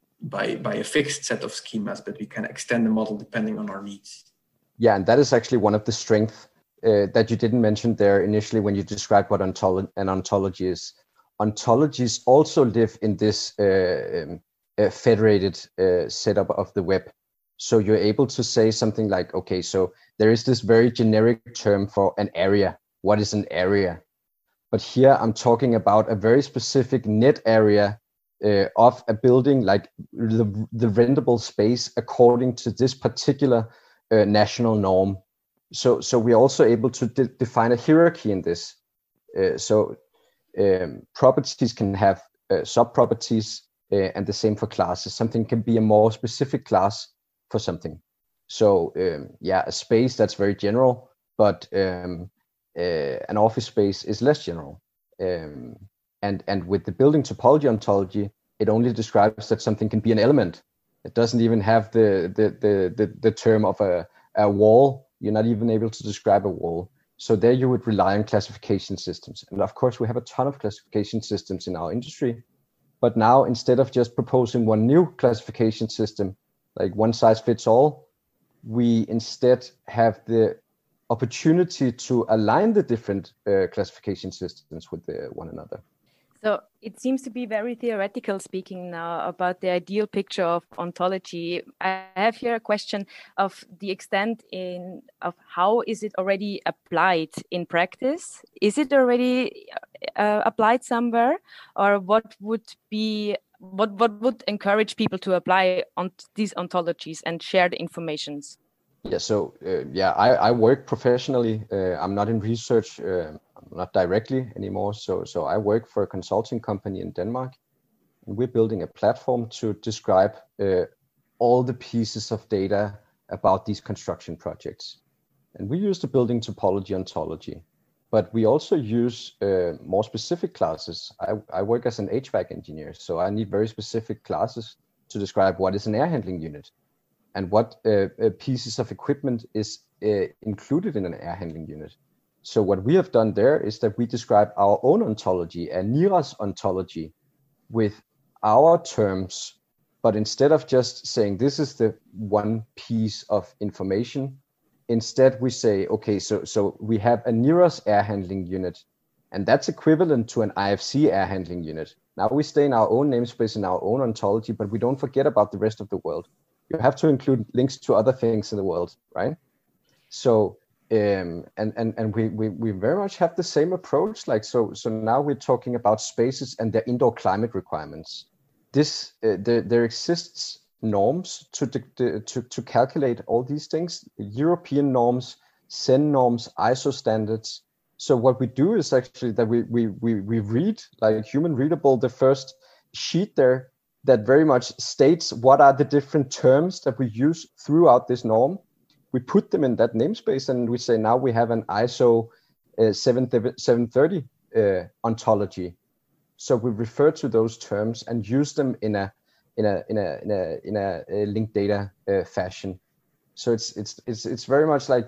by by a fixed set of schemas, but we can extend the model depending on our needs.
Yeah, and that is actually one of the strengths uh, that you didn't mention there initially when you described what ontolo- an ontology is. Ontologies also live in this uh, um, uh, federated uh, setup of the web. So you're able to say something like, okay, so there is this very generic term for an area. What is an area? But here I'm talking about a very specific net area uh, of a building, like the, the rentable space according to this particular Uh, national norm. So, so we're also able to de- define a hierarchy in this. Uh, so um, properties can have uh, sub-properties, uh, and the same for classes. Something can be a more specific class for something. So um, yeah, a space that's very general, but um, uh, an office space is less general. Um, and, and with the building topology ontology, it only describes that something can be an element. It doesn't even have the the the the, the term of a, a wall. You're not even able to describe a wall. So there you would rely on classification systems. And of course, we have a ton of classification systems in our industry. But now, instead of just proposing one new classification system, like one size fits all, we instead have the opportunity to align the different uh, classification systems with the, one another.
So it seems to be very theoretical speaking now about the ideal picture of ontology. I have here a question of the extent in of how is it already applied in practice? Is it already uh, applied somewhere, or what would be what what would encourage people to apply on these ontologies and share the informations?
Yeah, so uh, yeah, I, I work professionally. Uh, I'm not in research, uh, not directly anymore. So so I work for a consulting company in Denmark, and we're building a platform to describe uh, all the pieces of data about these construction projects. And we use the building topology ontology, but we also use uh, more specific classes. I, I work as an H V A C engineer, so I need very specific classes to describe what is an air handling unit and what uh, uh, pieces of equipment is uh, included in an air handling unit. So what we have done there is that we describe our own ontology, a NIRAS ontology, with our terms, but instead of just saying this is the one piece of information, instead we say, okay, so, so we have a NIRAS air handling unit, and that's equivalent to an I F C air handling unit. Now we stay in our own namespace, in our own ontology, but we don't forget about the rest of the world. You have to include links to other things in the world, right? So, um, and and and we, we we very much have the same approach. Like so, so now we're talking about spaces and their indoor climate requirements. This uh, there there exists norms to to to calculate all these things. European norms, C E N norms, I S O standards. So what we do is actually that we we we we read like human readable the first sheet there that very much states what are the different terms that we use throughout this norm. We put them in that namespace and we say now we have an I S O uh, seven thirty uh, ontology. So we refer to those terms and use them in a in a in a in a, in a, a linked data uh, fashion. So it's it's it's it's very much like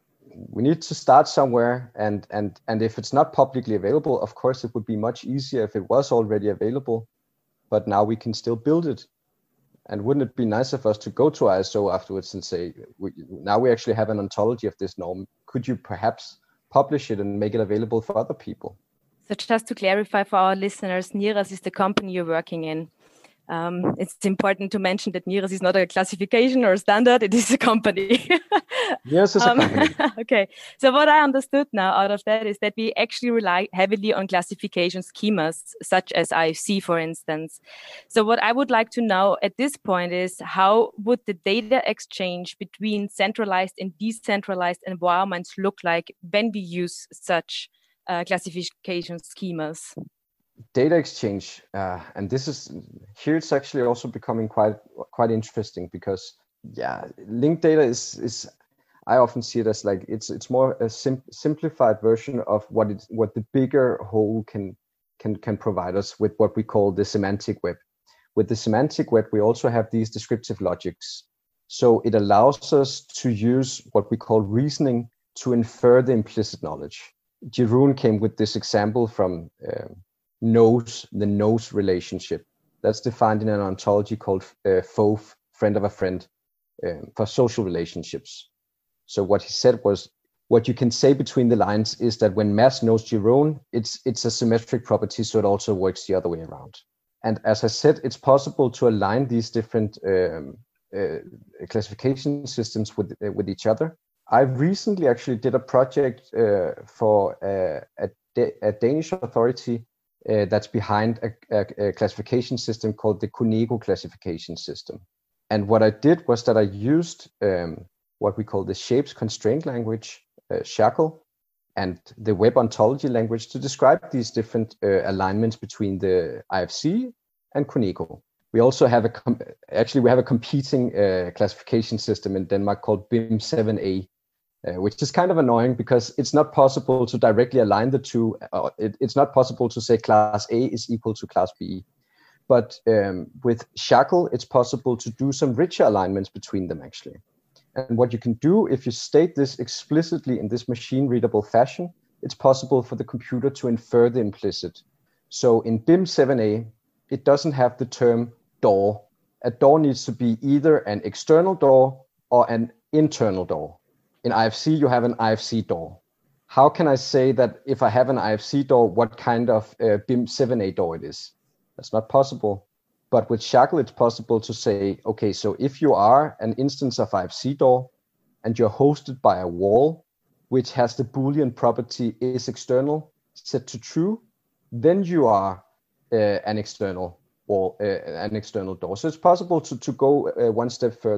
we need to start somewhere, and and and if it's not publicly available, of course it would be much easier if it was already available. But now we can still build it. And wouldn't it be nice of us to go to I S O afterwards and say, we, now we actually have an ontology of this norm. Could you perhaps publish it and make it available for other people?
So just to clarify for our listeners, NIRAS is the company you're working in. Um, it's important to mention that NIRAS is not a classification or a standard, it is a company.
Yes, it's a company.
Um, okay, so what I understood now out of that is that we actually rely heavily on classification schemas, such as I F C, for instance. So what I would like to know at this point is how would the data exchange between centralized and decentralized environments look like when we use such uh, classification schemas?
Data exchange, uh, and this is here. It's actually also becoming quite quite interesting because, yeah, linked data is is. I often see it as like it's it's more a sim simplified version of what it's what the bigger whole can can can provide us with what we call the semantic web. With the semantic web, we also have these descriptive logics. So it allows us to use what we call reasoning to infer the implicit knowledge. Jeroen came with this example from. Um, knows, the knows relationship. That's defined in an ontology called uh, F O F, friend of a friend, um, for social relationships. So what he said was, what you can say between the lines is that when Mads knows Jeroen, it's, it's a symmetric property, so it also works the other way around. And as I said, it's possible to align these different um, uh, classification systems with, uh, with each other. I recently actually did a project uh, for uh, a, a Danish authority Uh, that's behind a, a, a classification system called the Cunego classification system. And what I did was that I used um, what we call the shapes constraint language, uh, Shackle, and the web ontology language to describe these different uh, alignments between the I F C and Cunego. We also have a, actually we have a competing uh, classification system in Denmark called B I M seven A, Uh, which is kind of annoying because it's not possible to directly align the two. Uh, it, it's not possible to say class A is equal to class B. But um, with Shackle, it's possible to do some richer alignments between them, actually. And what you can do, if you state this explicitly in this machine-readable fashion, it's possible for the computer to infer the implicit. So in B I M seven A, it doesn't have the term door. A door needs to be either an external door or an internal door. In I F C, you have an I F C door. How can I say that if I have an I F C door, what kind of uh, B I M seven A door it is? That's not possible. But with Shackle, it's possible to say, okay, so if you are an instance of I F C door and you're hosted by a wall, which has the Boolean property is external set to true, then you are uh, an external wall, uh, an external door. So it's possible to, to go uh, one step further.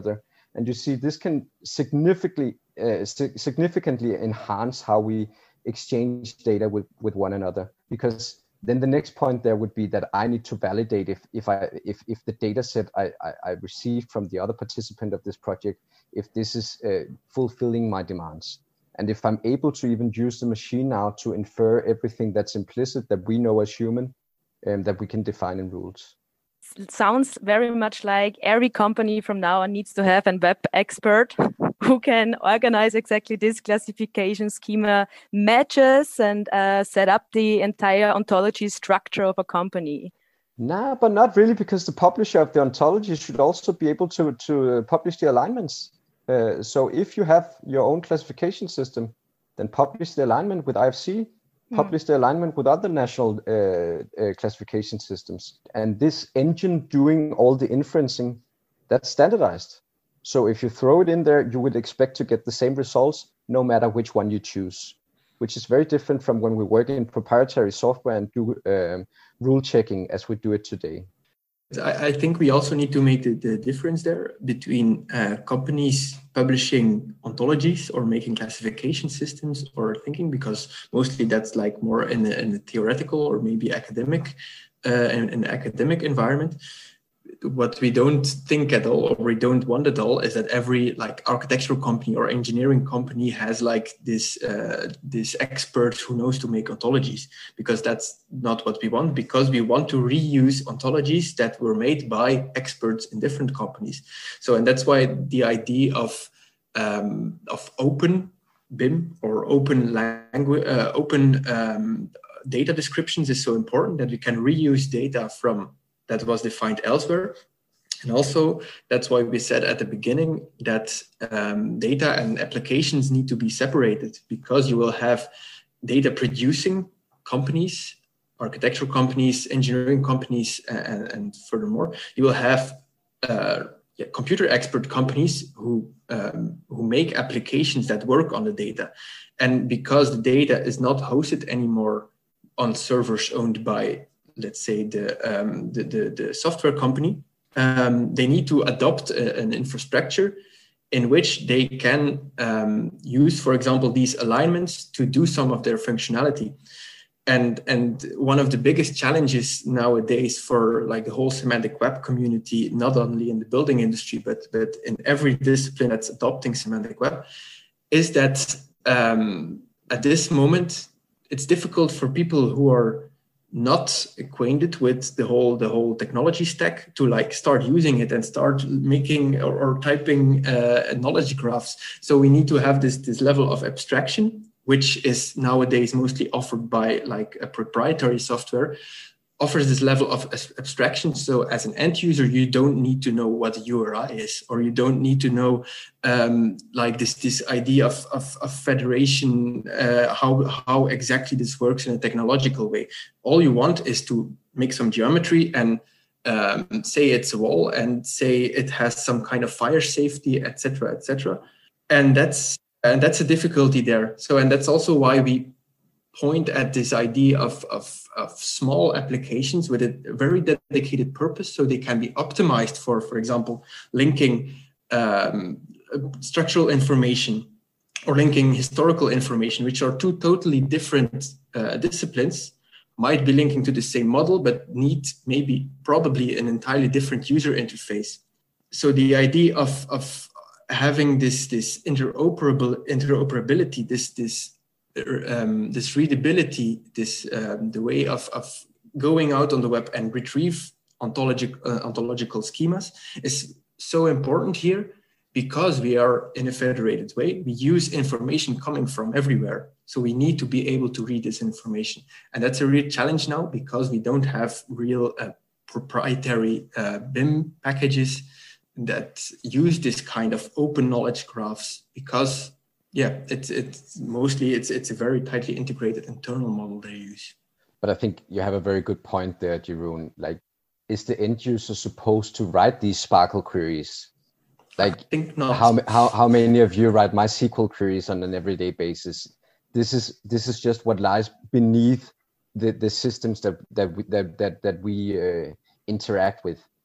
And you see, this can significantly uh, significantly enhance how we exchange data with, with one another. Because then the next point there would be that I need to validate if if I if if the data set I, I, I received from the other participant of this project, if this is uh, fulfilling my demands. And if I'm able to even use the machine now to infer everything that's implicit that we know as human, um, that we can define in rules.
It sounds very much like every company from now on needs to have a web expert who can organize exactly this classification schema matches and uh, set up the entire ontology structure of a company.
Nah, but not really, because the publisher of the ontology should also be able to, to publish the alignments. Uh, so if you have your own classification system, then publish the alignment with I F C, mm. publish the alignment with other national uh, uh, classification systems. And this engine doing all the inferencing, that's standardized. So if you throw it in there, you would expect to get the same results, no matter which one you choose, which is very different from when we work in proprietary software and do um, rule checking as we do it today.
I think we also need to make the, the difference there between uh, companies publishing ontologies or making classification systems or thinking, because mostly that's like more in a, in a theoretical or maybe academic, uh, in an academic environment. What we don't think at all, or we don't want at all, is that every like architectural company or engineering company has like this uh, this expert who knows to make ontologies, because that's not what we want. Because we want to reuse ontologies that were made by experts in different companies. So, and that's why the idea of um, of open B I M or open language, uh, open um, data descriptions is so important, that we can reuse data from that was defined elsewhere. And also, that's why we said at the beginning that um, data and applications need to be separated, because you will have data producing companies, architectural companies, engineering companies, and, and furthermore, you will have uh, yeah, computer expert companies who, um, who make applications that work on the data. And because the data is not hosted anymore on servers owned by, let's say, the, um, the, the, the software company, um, they need to adopt a, an infrastructure in which they can um, use, for example, these alignments to do some of their functionality. And, and one of the biggest challenges nowadays for like the whole semantic web community, not only in the building industry, but, but in every discipline that's adopting semantic web, is that um, at this moment, it's difficult for people who are not acquainted with the whole the whole technology stack to like start using it and start making or, or typing uh, knowledge graphs. So we need to have this this level of abstraction, which is nowadays mostly offered by like a proprietary software, offers this level of abstraction. So as an end user, you don't need to know what a U R I is, or you don't need to know um, like this, this idea of, of, of federation, uh, how, how exactly this works in a technological way. All you want is to make some geometry and um, say it's a wall and say it has some kind of fire safety, et cetera, et cetera. And that's, and that's a difficulty there. So, and that's also why we point at this idea of, of, of small applications with a very dedicated purpose, so they can be optimized for, for example, linking um, structural information or linking historical information, which are two totally different uh, disciplines, might be linking to the same model, but need maybe probably an entirely different user interface. So the idea of, of having this, this interoperable interoperability, this, this Um, this readability, this um, the way of, of going out on the web and retrieve ontologic, uh, ontological schemas is so important here, because we are in a federated way. We use information coming from everywhere. So we need to be able to read this information. And that's a real challenge now, because we don't have real uh, proprietary uh, B I M packages that use this kind of open knowledge graphs, because yeah, it's it's mostly it's it's a very tightly integrated internal model they use.
But I think you have a very good point there, Jeroen. Like, is the end user supposed to write these Sparkle queries? Like,
I think not.
How how how many of you write MySQL queries on an everyday basis? This is this is just what lies beneath the, the systems that that we, that that that we uh, interact with.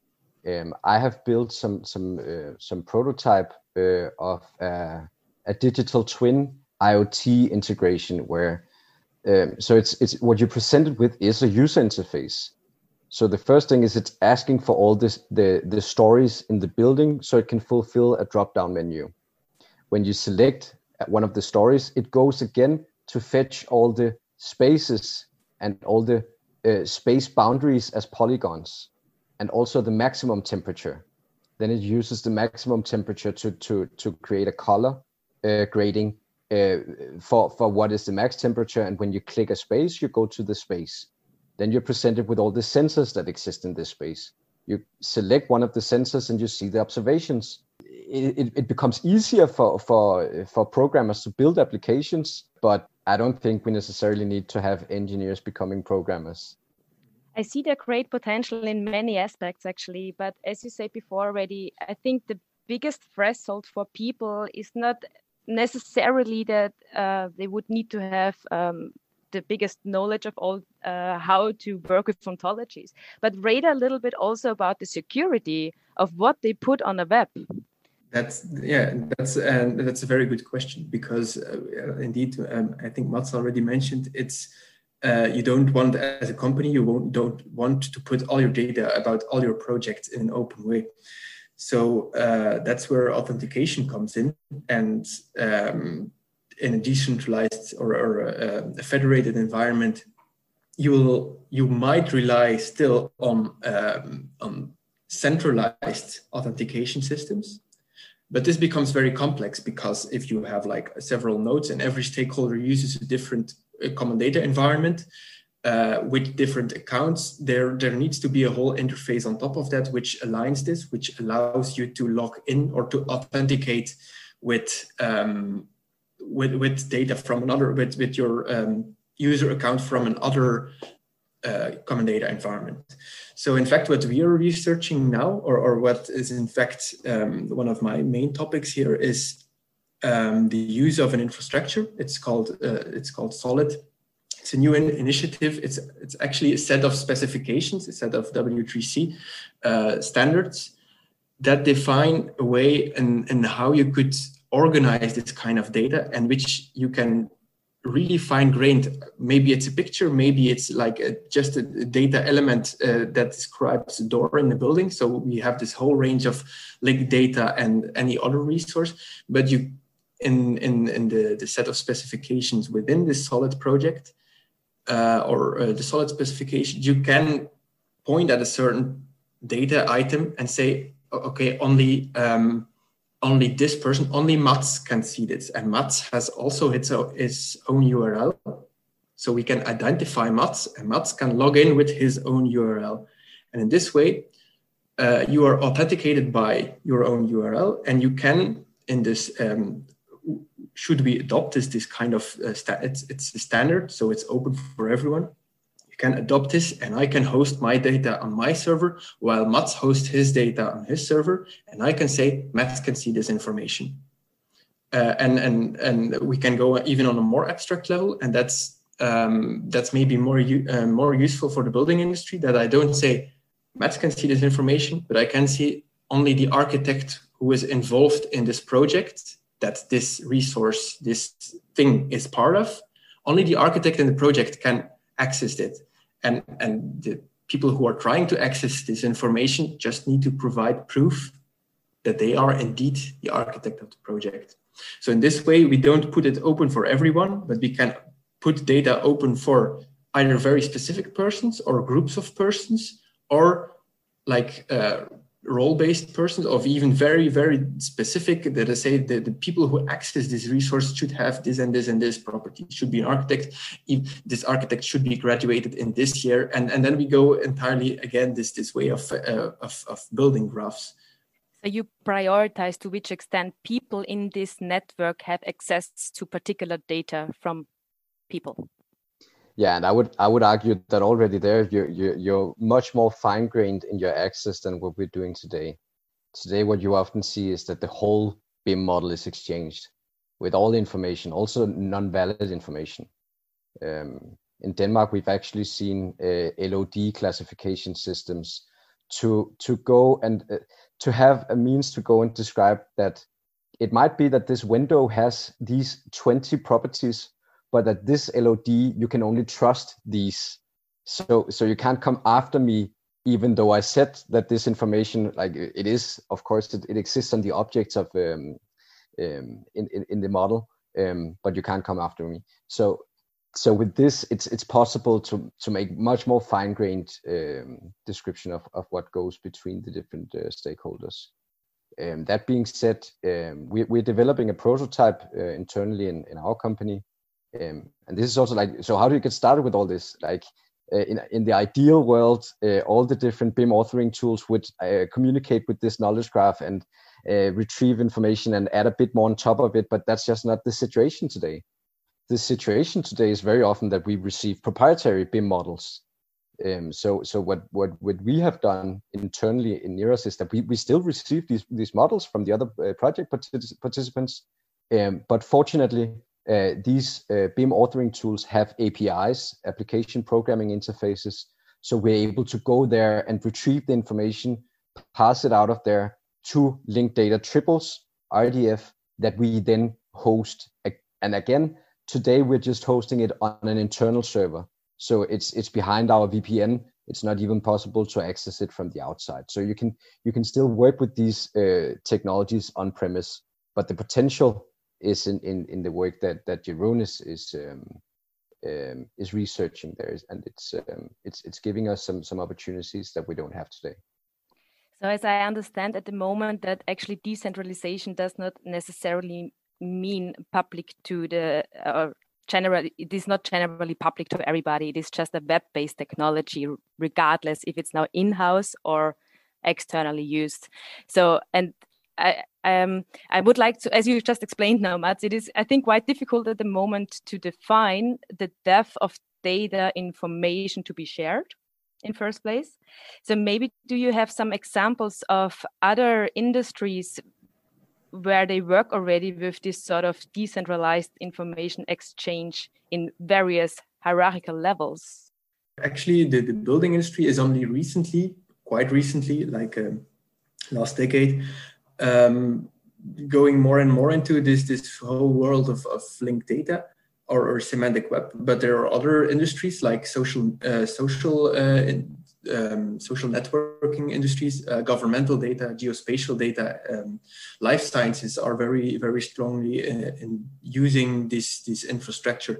Um, I have built some some uh, some prototype uh, of uh, a digital twin IoT integration where um, so it's it's what you presented with is a user interface. So the first thing is it's asking for all this the the stories in the building so it can fulfill a drop down menu. When you select one of the stories, it goes again to fetch all the spaces and all the uh, space boundaries as polygons, and also the maximum temperature. Then it uses the maximum temperature to to to create a color uh, grading uh, for for what is the max temperature. And when you click a space, you go to the space. Then you're presented with all the sensors that exist in this space. You select one of the sensors and you see the observations. It, it, it becomes easier for, for, for programmers to build applications, but I don't think we necessarily need to have engineers becoming programmers.
I see the great potential in many aspects, actually. But as you said before already, I think the biggest threshold for people is not necessarily that uh, they would need to have um, the biggest knowledge of all uh, how to work with ontologies, but rather a little bit also about the security of what they put on the web.
That's yeah, that's and uh, that's a very good question, because uh, indeed, um, I think Mats already mentioned it's uh, you don't want, as a company, you won't don't want to put all your data about all your projects in an open way. So uh, that's where authentication comes in, and um, in a decentralized or, or a, a federated environment, you will you might rely still on um, on centralized authentication systems. But this becomes very complex, because if you have like several nodes and every stakeholder uses a different uh, common data environment uh, with different accounts, there, there needs to be a whole interface on top of that, which aligns this, which allows you to log in or to authenticate with, um, with, with data from another, with, with your um, user account from another uh, common data environment. So in fact, what we are researching now, or, or what is in fact um, one of my main topics here, is um, the use of an infrastructure. It's called uh, it's called Solid. It's a new in initiative. It's it's actually a set of specifications, a set of W three C uh, standards that define a way and and how you could organize this kind of data, and which you can really fine-grained. Maybe it's a picture, maybe it's like a, just a data element uh, that describes a door in the building. So we have this whole range of linked data and any other resource, but you, in, in, in the, the set of specifications within this Solid project, uh, or uh, the Solid specification, you can point at a certain data item and say, okay, only um, only this person, only Mats can see this. And Mats has also its, his own U R L. So we can identify Mats, and Mats can log in with his own U R L. And in this way, uh, you are authenticated by your own U R L, and you can, in this, um, should we adopt this, this kind of, uh, it's, it's a standard, so it's open for everyone. You can adopt this, and I can host my data on my server while Mats hosts his data on his server, and I can say Mats can see this information. Uh, and and and we can go even on a more abstract level, and that's um, that's maybe more uh, more useful for the building industry. That I don't say Mats can see this information, but I can see only the architect who is involved in this project that this resource, this thing is part of. Only the architect in the project can access it, and and the people who are trying to access this information just need to provide proof that they are indeed the architect of the project. So in this way, we don't put it open for everyone, but we can put data open for either very specific persons or groups of persons, or like uh, role-based persons, of even very, very specific, that I say that the people who access this resource should have this and this and this property, should be an architect, if this architect should be graduated in this year. And, and then we go entirely, again, this, this way of, uh, of, of building graphs.
So you prioritize to which extent people in this network have access to particular data from people.
Yeah, and I would I would argue that already there you're you're, you're much more fine-grained in your access than what we're doing today. Today, what you often see is that the whole B I M model is exchanged with all the information, also non-valid information. Um, in Denmark, we've actually seen uh, L O D classification systems to to go and uh, to have a means to go and describe that it might be that this window has these twenty properties, but that this L O D, you can only trust these. So, so you can't come after me, even though I said that this information, like it is, of course, it, it exists on the objects of um, um, in, in in the model, um, but you can't come after me. So, so with this, it's it's possible to to make much more fine-grained um, description of of what goes between the different uh, stakeholders. Um, that being said, um, we, we're developing a prototype uh, internally in, in our company. Um, and this is also like, so how do you get started with all this? Like uh, in, in the ideal world, uh, all the different B I M authoring tools would uh, communicate with this knowledge graph and uh, retrieve information and add a bit more on top of it. But that's just not the situation today. The situation today is very often that we receive proprietary B I M models. Um, so, so what, what, what we have done internally in Neros is that we, we still receive these, these models from the other uh, project partic- participants. Um, but fortunately, uh, these uh, B I M authoring tools have A P Is, application programming interfaces. So we're able to go there and retrieve the information, pass it out of there to linked data triples, R D F, that we then host. And again, today we're just hosting it on an internal server. So it's it's behind our V P N. It's not even possible to access it from the outside. So you can you can still work with these uh, technologies on premise, but the potential is in, in, in the work that that Jeroen is is um, um, is researching there, and it's um, it's it's giving us some some opportunities that we don't have today.
So as I understand at the moment, that actually decentralization does not necessarily mean public to the uh, generally, it is not generally public to everybody. It is just a web-based technology, regardless if it's now in-house or externally used. So, and I, um, I would like to, as you just explained now, Mats, it is, I think, quite difficult at the moment to define the depth of data information to be shared in first place. So maybe do you have some examples of other industries where they work already with this sort of decentralized information exchange in various hierarchical levels?
Actually, the, the building industry is only recently, quite recently, like uh, last decade, um, going more and more into this, this whole world of, of linked data or, or semantic web. But there are other industries like social, uh, social uh, in, Um, social networking industries, uh, governmental data, geospatial data, um, life sciences are very, very strongly in, in using this, this infrastructure.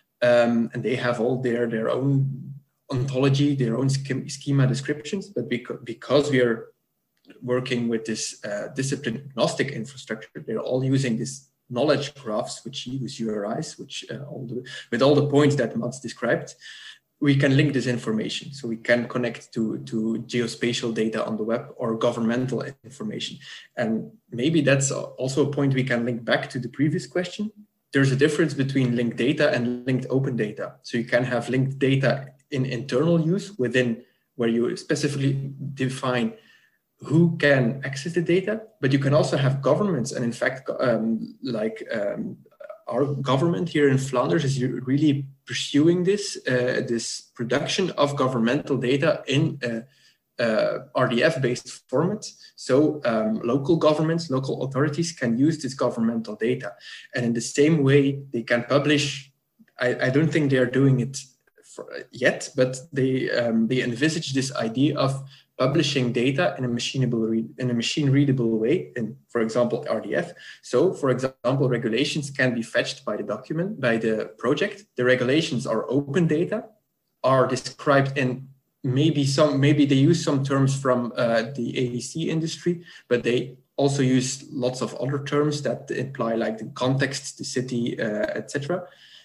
Um, and they have all their, their own ontology, their own schema descriptions. But because, because we are working with this uh, discipline agnostic infrastructure, they're all using this knowledge graphs, which use U R Is, which uh, all the, with all the points that Mats described. We can link this information. So we can connect to, to geospatial data on the web or governmental information. And maybe that's also a point we can link back to the previous question. There's a difference between linked data and linked open data. So you can have linked data in internal use within where you specifically define who can access the data, but you can also have governments. And in fact, um, like um, our government here in Flanders is really pursuing this, uh, this production of governmental data in uh, uh, R D F-based format. So um, local governments, local authorities can use this governmental data. And in the same way, they can publish, I, I don't think they are doing it for, yet, but they, um, they envisage this idea of publishing data in a machineable read, in a machine readable way, in, for example, R D F. So, for example, regulations can be fetched by the document, by the project. The regulations are open data, are described in maybe some, maybe they use some terms from uh, the A E C industry, but they also use lots of other terms that imply like the context, the city, uh, et cetera.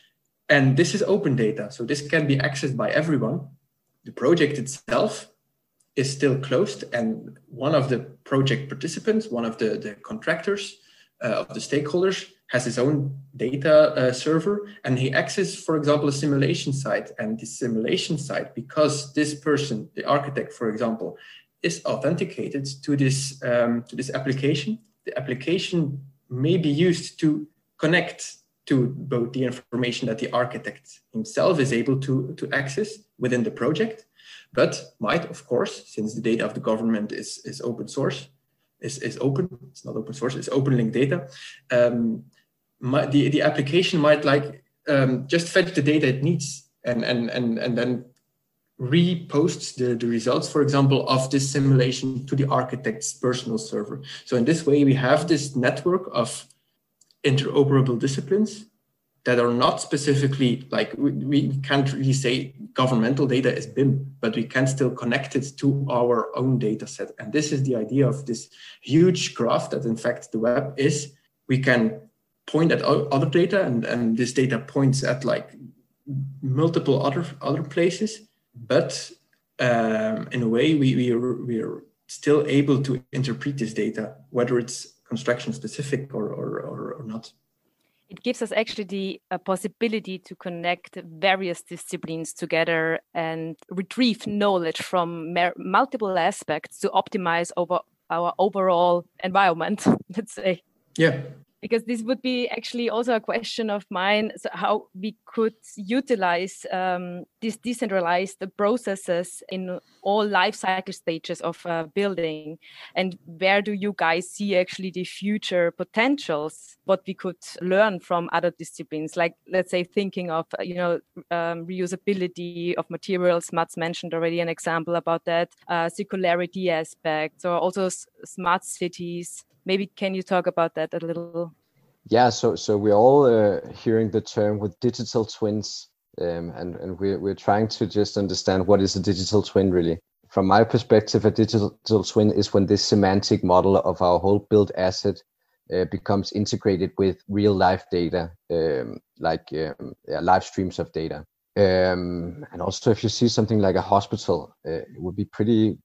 And this is open data, so this can be accessed by everyone. The project itself is still closed, and one of the project participants, one of the, the contractors, uh, of the stakeholders, has his own data uh, server, and he accesses, for example, a simulation site. And this simulation site, because this person, the architect, for example, is authenticated to this, um, to this application, the application may be used to connect to both the information that the architect himself is able to, to access within the project, but might, of course, since the data of the government is, is open source, is, is open, it's not open source, it's open link data, um, my, the, the application might like um, just fetch the data it needs and, and, and, and then reposts the, the results, for example, of this simulation to the architect's personal server. So in this way, we have this network of interoperable disciplines that are not specifically, like we, we can't really say governmental data is B I M, but we can still connect it to our own data set. And this is the idea of this huge graph that in fact the web is. We can point at other data and, and this data points at like multiple other, other places. But um, in a way, we, we, are, we are still able to interpret this data, whether it's construction specific or, or, or, or not.
It gives us actually the uh, possibility to connect various disciplines together and retrieve knowledge from mer- multiple aspects to optimize over our overall environment, let's say.
Yeah.
Because this would be actually also a question of mine, so how we could utilize um, these decentralized processes in all life cycle stages of a building. And where do you guys see actually the future potentials, what we could learn from other disciplines, like, let's say, thinking of, you know, um, reusability of materials. Mats mentioned already an example about that, uh, circularity aspects, or also s- smart cities. Maybe can you talk about that a little?
Yeah, so so we're all uh, hearing the term with digital twins, um, and and we're we're trying to just understand what is a digital twin really. From my perspective, a digital twin is when this semantic model of our whole built asset uh, becomes integrated with real life data, um, like um, yeah, live streams of data. Um, and also, if you see something like a hospital, uh, it would be pretty.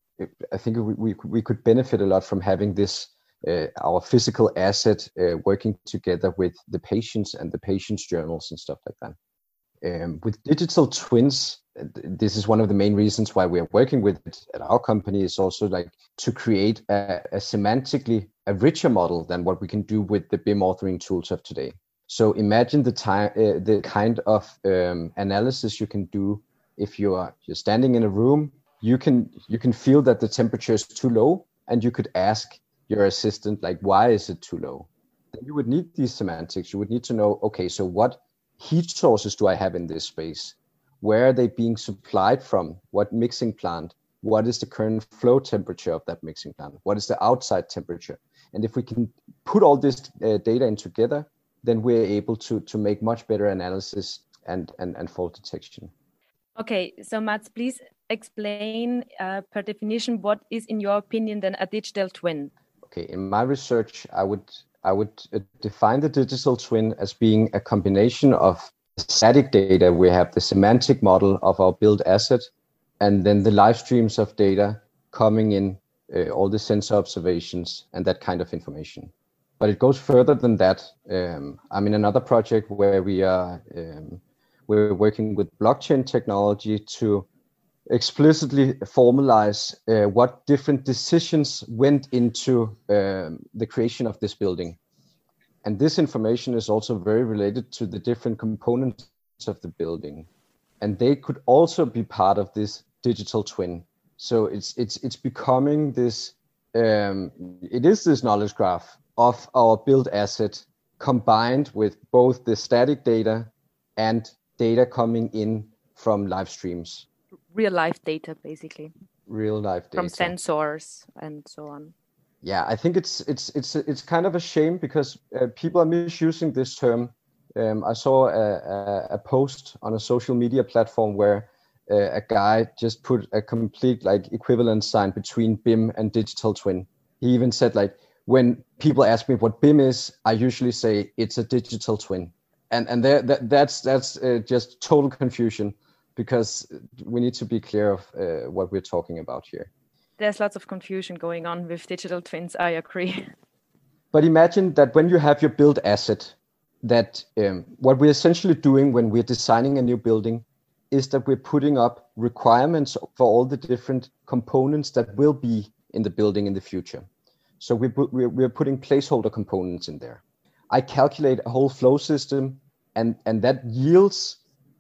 I think we we we could benefit a lot from having this. Uh, our physical asset uh, working together with the patients and the patient's journals and stuff like that. Um, with digital twins, uh, this is one of the main reasons why we are working with it at our company, is also like to create a, a semantically a richer model than what we can do with the B I M authoring tools of today. So imagine the time, uh, the kind of um, analysis you can do if you are you're standing in a room. You can you can feel that the temperature is too low, and you could ask your assistant, like, why is it too low? Then you would need these semantics. You would need to know, okay, so what heat sources do I have in this space? Where are they being supplied from? What mixing plant? What is the current flow temperature of that mixing plant? What is the outside temperature? And if we can put all this uh, data in together, then we're able to, to make much better analysis and, and, and fault detection.
Okay, so Mats, please explain uh, per definition, what is, in your opinion, then a digital twin?
Okay, in my research, I would I would define the digital twin as being a combination of static data. We have the semantic model of our built asset, and then the live streams of data coming in, uh, all the sensor observations and that kind of information. But it goes further than that. Um, I'm in another project where we are um, we're working with blockchain technology to explicitly formalize uh, what different decisions went into um, the creation of this building. And this information is also very related to the different components of the building. And they could also be part of this digital twin. So it's it's it's becoming this, um, it is this knowledge graph of our built asset combined with both the static data and data coming in from live streams.
Real life data, basically.
Real life data.
From sensors and so on.
Yeah, I think it's it's it's it's kind of a shame because uh, people are misusing this term. Um, I saw a, a, a post on a social media platform where uh, a guy just put a complete like equivalent sign between B I M and digital twin. He even said like, when people ask me what B I M is, I usually say it's a digital twin, and and there that that's that's uh, just total confusion. Because we need to be clear of uh, what we're talking about here.
There's lots of confusion going on with digital twins, I agree.
But imagine that when you have your built asset, that um, what we're essentially doing when we're designing a new building is that we're putting up requirements for all the different components that will be in the building in the future. So we put, we're, we're putting placeholder components in there. I calculate a whole flow system, and, and that yields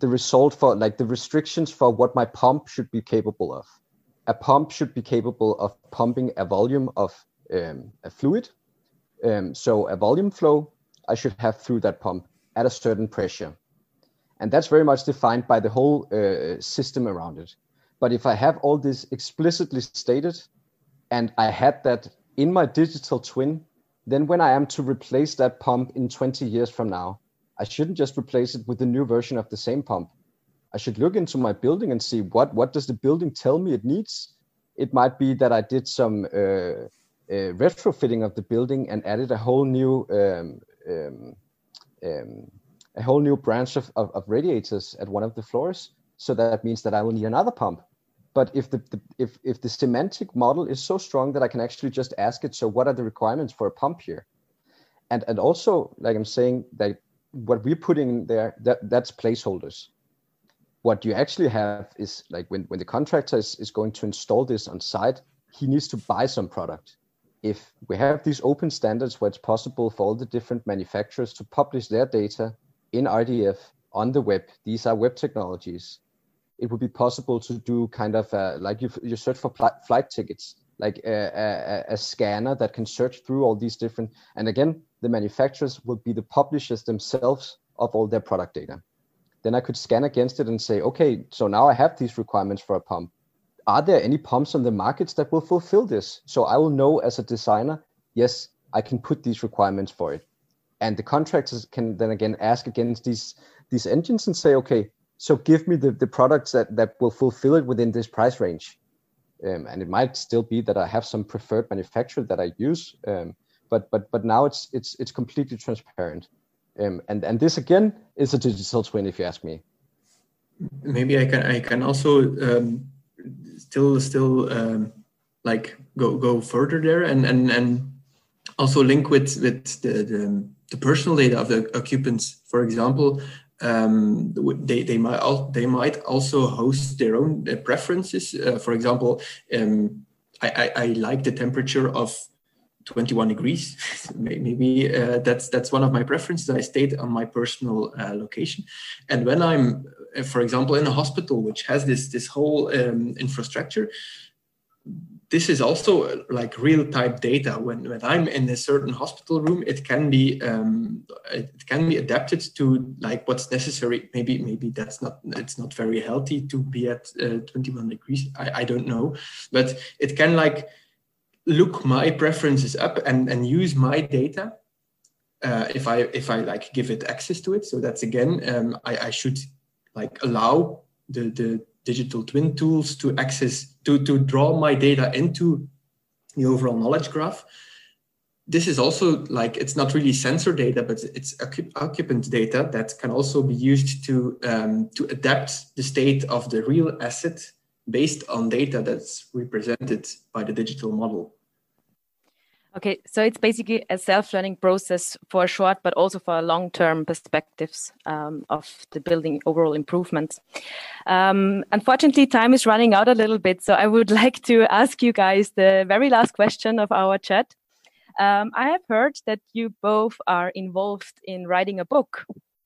the result for like the restrictions for what my pump should be capable of. A pump should be capable of pumping a volume of um, a fluid. Um, so a volume flow I should have through that pump at a certain pressure. And that's very much defined by the whole uh, system around it. But if I have all this explicitly stated, and I had that in my digital twin, then when I am to replace that pump in twenty years from now, I shouldn't just replace it with a new version of the same pump. I should look into my building and see what, what does the building tell me it needs. It might be that I did some uh, uh, retrofitting of the building and added a whole new um, um, um, a whole new branch of, of, of radiators at one of the floors. So that means that I will need another pump. But if the, the if if the semantic model is so strong that I can actually just ask it, so what are the requirements for a pump here? And and also, like I'm saying, that what we're putting in there, that that's placeholders. What you actually have is like when, when the contractor is, is going to install this on site, he needs to buy some product. If we have these open standards where it's possible for all the different manufacturers to publish their data in R D F on the web, these are web technologies, it would be possible to do kind of a, like you, you search for pl- flight tickets, like a, a, a scanner that can search through all these different, and again, the manufacturers will be the publishers themselves of all their product data. Then I could scan against it and say, okay, so now I have these requirements for a pump. Are there any pumps on the markets that will fulfill this? So I will know as a designer, yes, I can put these requirements for it. And the contractors can then again ask against these, these engines and say, okay, so give me the, the products that, that will fulfill it within this price range. Um, and it might still be that I have some preferred manufacturer that I use, um, but but but now it's it's it's completely transparent. Um, and and this again is a digital twin, if you ask me.
Maybe I can I can also um, still still um, like go go further there and and and also link with with the the, the personal data of the occupants. For example, um, they they might al- they might also host their own uh, preferences. Uh, for example, um, I, I I like the temperature of twenty-one degrees. Maybe uh, that's that's one of my preferences. I stayed on my personal uh, location, and when I'm, uh, for example, in a hospital which has this this whole um, infrastructure, this is also like real-time data. When when I'm in a certain hospital room, it can be um, it can be adapted to like what's necessary. Maybe maybe that's not it's not very healthy to be at uh, twenty-one degrees. I, I don't know, but it can like look my preferences up and, and use my data uh, if I if I like give it access to it. So that's again um, I, I should like allow the, the digital twin tools to access to, to draw my data into the overall knowledge graph. This is also like it's not really sensor data, but it's occupant data that can also be used to um, to adapt the state of the real asset based on data that's represented by the digital model.
Okay, so it's basically a self-learning process for short, but also for long-term perspectives um, of the building overall improvements. Um, unfortunately, time is running out a little bit, so I would like to ask you guys the very last question of our chat. Um, I have heard that you both are involved in writing a book.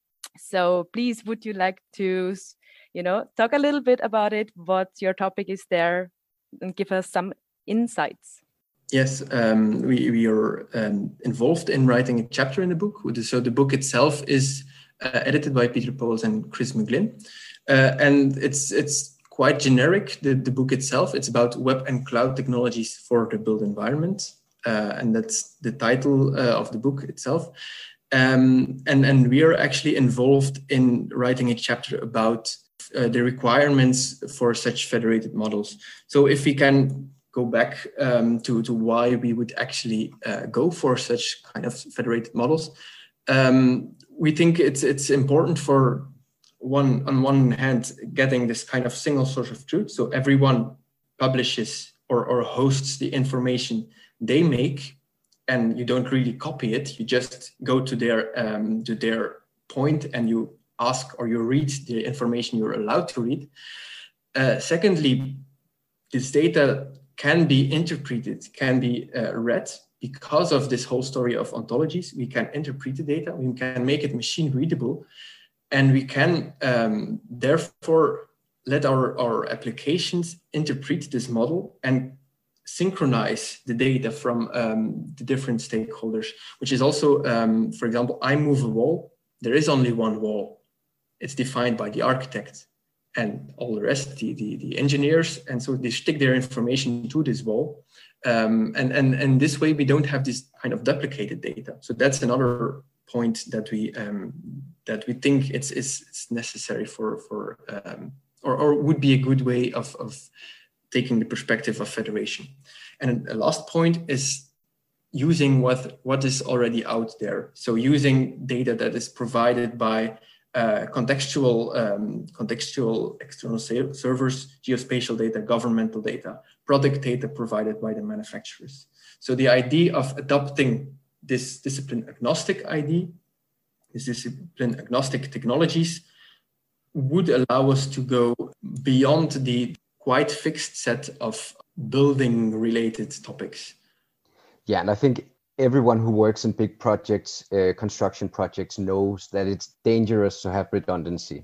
So please, would you like to, you know, talk a little bit about it, what your topic is there, and give us some insights?
Yes, um, we, we are um, involved in writing a chapter in the book. So the book itself is uh, edited by Peter Pauls and Chris McGlynn. Uh, and it's it's quite generic, the, the book itself. It's about web and cloud technologies for the built environment. Uh, and that's the title uh, of the book itself. Um, and, and we are actually involved in writing a chapter about uh, the requirements for such federated models. So if we can go back um, to, to why we would actually uh, go for such kind of federated models. Um, we think it's it's important for one, on one hand, getting this kind of single source of truth. So everyone publishes or, or hosts the information they make, and you don't really copy it. You just go to their um, to their point and you ask or you read the information you're allowed to read. Uh, secondly, this data can be interpreted, can be uh, read because of this whole story of ontologies. We can interpret the data, we can make it machine readable. And we can um, therefore let our, our applications interpret this model and synchronize the data from um, the different stakeholders, which is also, um, for example, I move a wall. There is only one wall. It's defined by the architect and all the rest, the, the, the engineers. And so they stick their information to this wall. Um, and, and, and this way, we don't have this kind of duplicated data. So that's another point that we um, that we think it's, it's, it's necessary for, for um, or, or would be a good way of, of taking the perspective of federation. And a last point is using what, what is already out there. So using data that is provided by uh, contextual, um, contextual external servers, geospatial data, governmental data, product data provided by the manufacturers. So the idea of adopting this discipline agnostic I D, this discipline agnostic technologies, would allow us to go beyond the quite fixed set of building related topics.
Yeah, and I think everyone who works in big projects, uh, construction projects, knows that it's dangerous to have redundancy.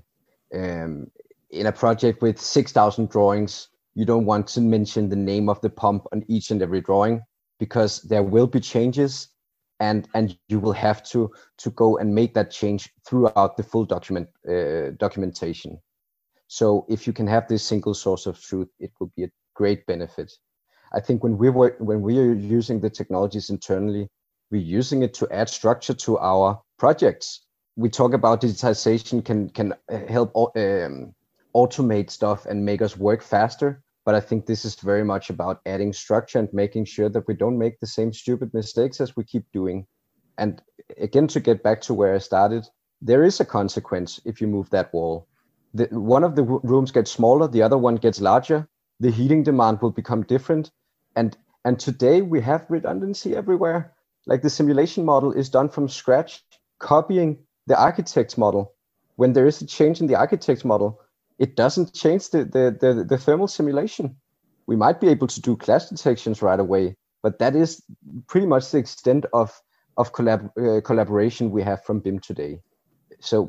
Um, in a project with six thousand drawings, you don't want to mention the name of the pump on each and every drawing, because there will be changes, and, and you will have to, to go and make that change throughout the full document uh, documentation. So if you can have this single source of truth, it will be a great benefit. I think when we work, when we are using the technologies internally, we're using it to add structure to our projects. We talk about digitization can can help um, automate stuff and make us work faster. But I think this is very much about adding structure and making sure that we don't make the same stupid mistakes as we keep doing. And again, to get back to where I started, there is a consequence if you move that wall. The, one of the rooms gets smaller, the other one gets larger. The heating demand will become different. And, and today we have redundancy everywhere. Like the simulation model is done from scratch, copying the architect's model. When there is a change in the architect's model, it doesn't change the, the, the, the thermal simulation. We might be able to do clash detections right away, but that is pretty much the extent of, of collab, uh, collaboration we have from B I M today. So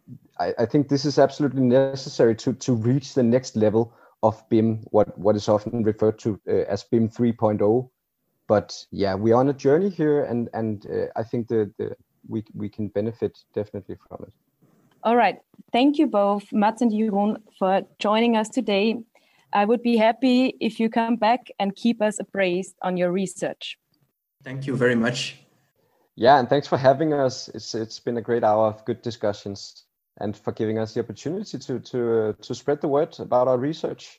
I, I think this is absolutely necessary to, to reach the next level of B I M, what, what is often referred to uh, as B I M three point oh. But yeah, we're on a journey here, and, and uh, I think the, the, we, we can benefit definitely from it.
All right. Thank you both, Mats and Jeroen, for joining us today. I would be happy if you come back and keep us appraised on your research.
Thank you very much.
Yeah, and thanks for having us. It's it's been a great hour of good discussions, and for giving us the opportunity to to uh, to spread the word about our research.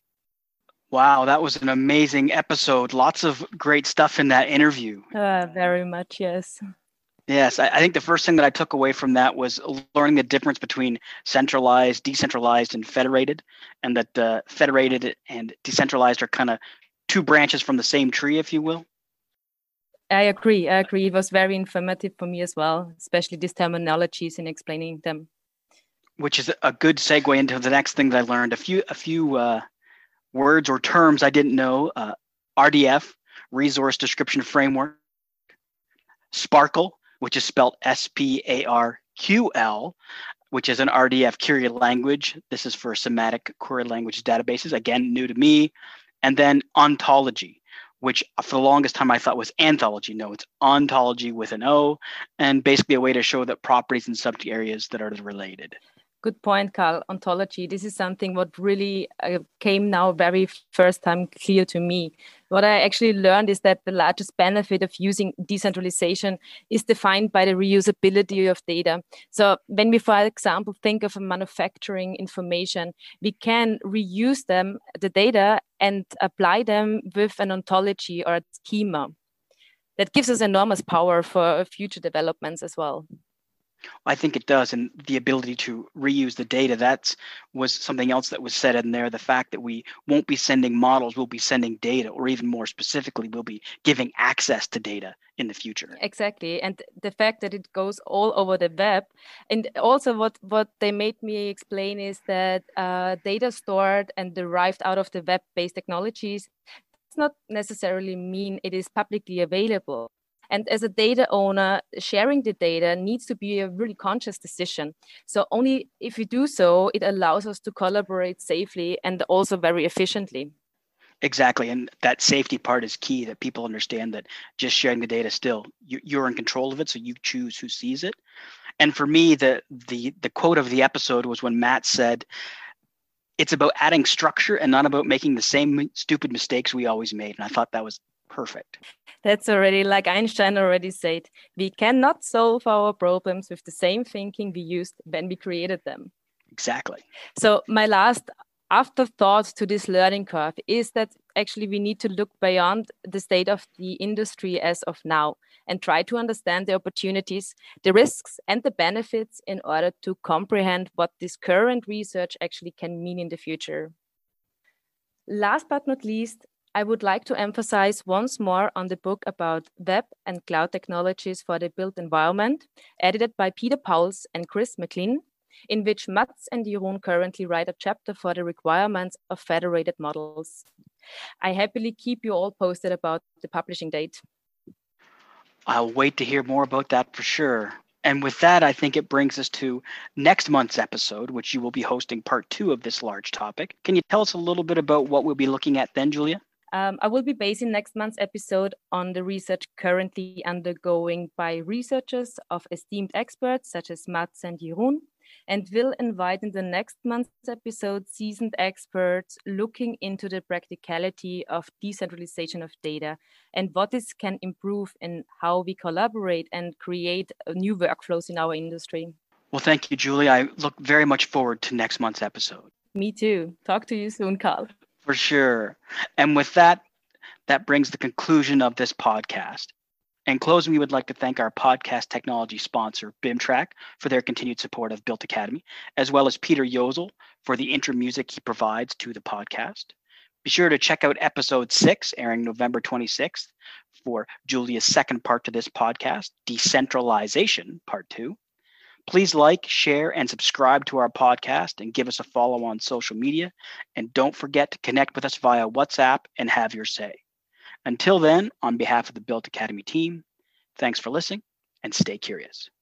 Wow, that was an amazing episode. Lots of great stuff in that interview.
Uh, very much, yes.
Yes, I, I think the first thing that I took away from that was learning the difference between centralized, decentralized, and federated, and that uh, federated and decentralized are kind of two branches from the same tree, if you will.
I agree. I agree. It was very informative for me as well, especially these terminologies and explaining them.
Which is a good segue into the next thing that I learned. A few, a few uh, words or terms I didn't know. Uh, R D F, Resource Description Framework. Sparkle, which is spelled S P A R Q L, which is an R D F query language. This is for semantic query language databases. Again, new to me. And then ontology, which for the longest time I thought was anthology. No, it's ontology with an O, and basically a way to show that properties and subject areas that are related.
Good point, Carl. Ontology. This is something what really uh, came now very first time clear to me. What I actually learned is that the largest benefit of using decentralization is defined by the reusability of data. So when we, for example, think of a manufacturing information, we can reuse them, the data, and apply them with an ontology or a schema. That gives us enormous power for future developments as well.
I think it does, and the ability to reuse the data, that was something else that was said in there. The fact that we won't be sending models, we'll be sending data, or even more specifically, we'll be giving access to data in the future.
Exactly, and the fact that it goes all over the web. And also what, what they made me explain is that uh, data stored and derived out of the web-based technologies does not necessarily mean it is publicly available. And as a data owner, sharing the data needs to be a really conscious decision. So only if we do so, it allows us to collaborate safely and also very efficiently.
Exactly. And that safety part is key, that people understand that just sharing the data still, you, you're in control of it, so you choose who sees it. And for me, the the the quote of the episode was when Matt said, it's about adding structure and not about making the same stupid mistakes we always made. And I thought that was perfect.
That's already, like Einstein already said, we cannot solve our problems with the same thinking we used when we created them.
Exactly.
So my last afterthought to this learning curve is that actually we need to look beyond the state of the industry as of now and try to understand the opportunities, the risks, and the benefits in order to comprehend what this current research actually can mean in the future. Last but not least, I would like to emphasize once more on the book about web and cloud technologies for the built environment, edited by Peter Pauls and Chris McLean, in which Mats and Jeroen currently write a chapter for the requirements of federated models. I happily keep you all posted about the publishing date.
I'll wait to hear more about that for sure. And with that, I think it brings us to next month's episode, which you will be hosting part two of this large topic. Can you tell us a little bit about what we'll be looking at then, Julia?
Um, I will be basing next month's episode on the research currently undergoing by researchers of esteemed experts such as Mats and Jeroen, and will invite in the next month's episode seasoned experts looking into the practicality of decentralization of data and what this can improve in how we collaborate and create new workflows in our industry.
Well, thank you, Julia. I look very much forward to next month's episode.
Me too. Talk to you soon, Carl.
For sure. And with that, that brings the conclusion of this podcast. In closing, we would like to thank our podcast technology sponsor, BIMTrack, for their continued support of Built Academy, as well as Peter Yozel for the intro music he provides to the podcast. Be sure to check out episode six, airing November twenty-sixth, for Julia's second part to this podcast, Decentralization Part two. Please like, share, and subscribe to our podcast and give us a follow on social media. And don't forget to connect with us via WhatsApp and have your say. Until then, on behalf of the Built Academy team, thanks for listening and stay curious.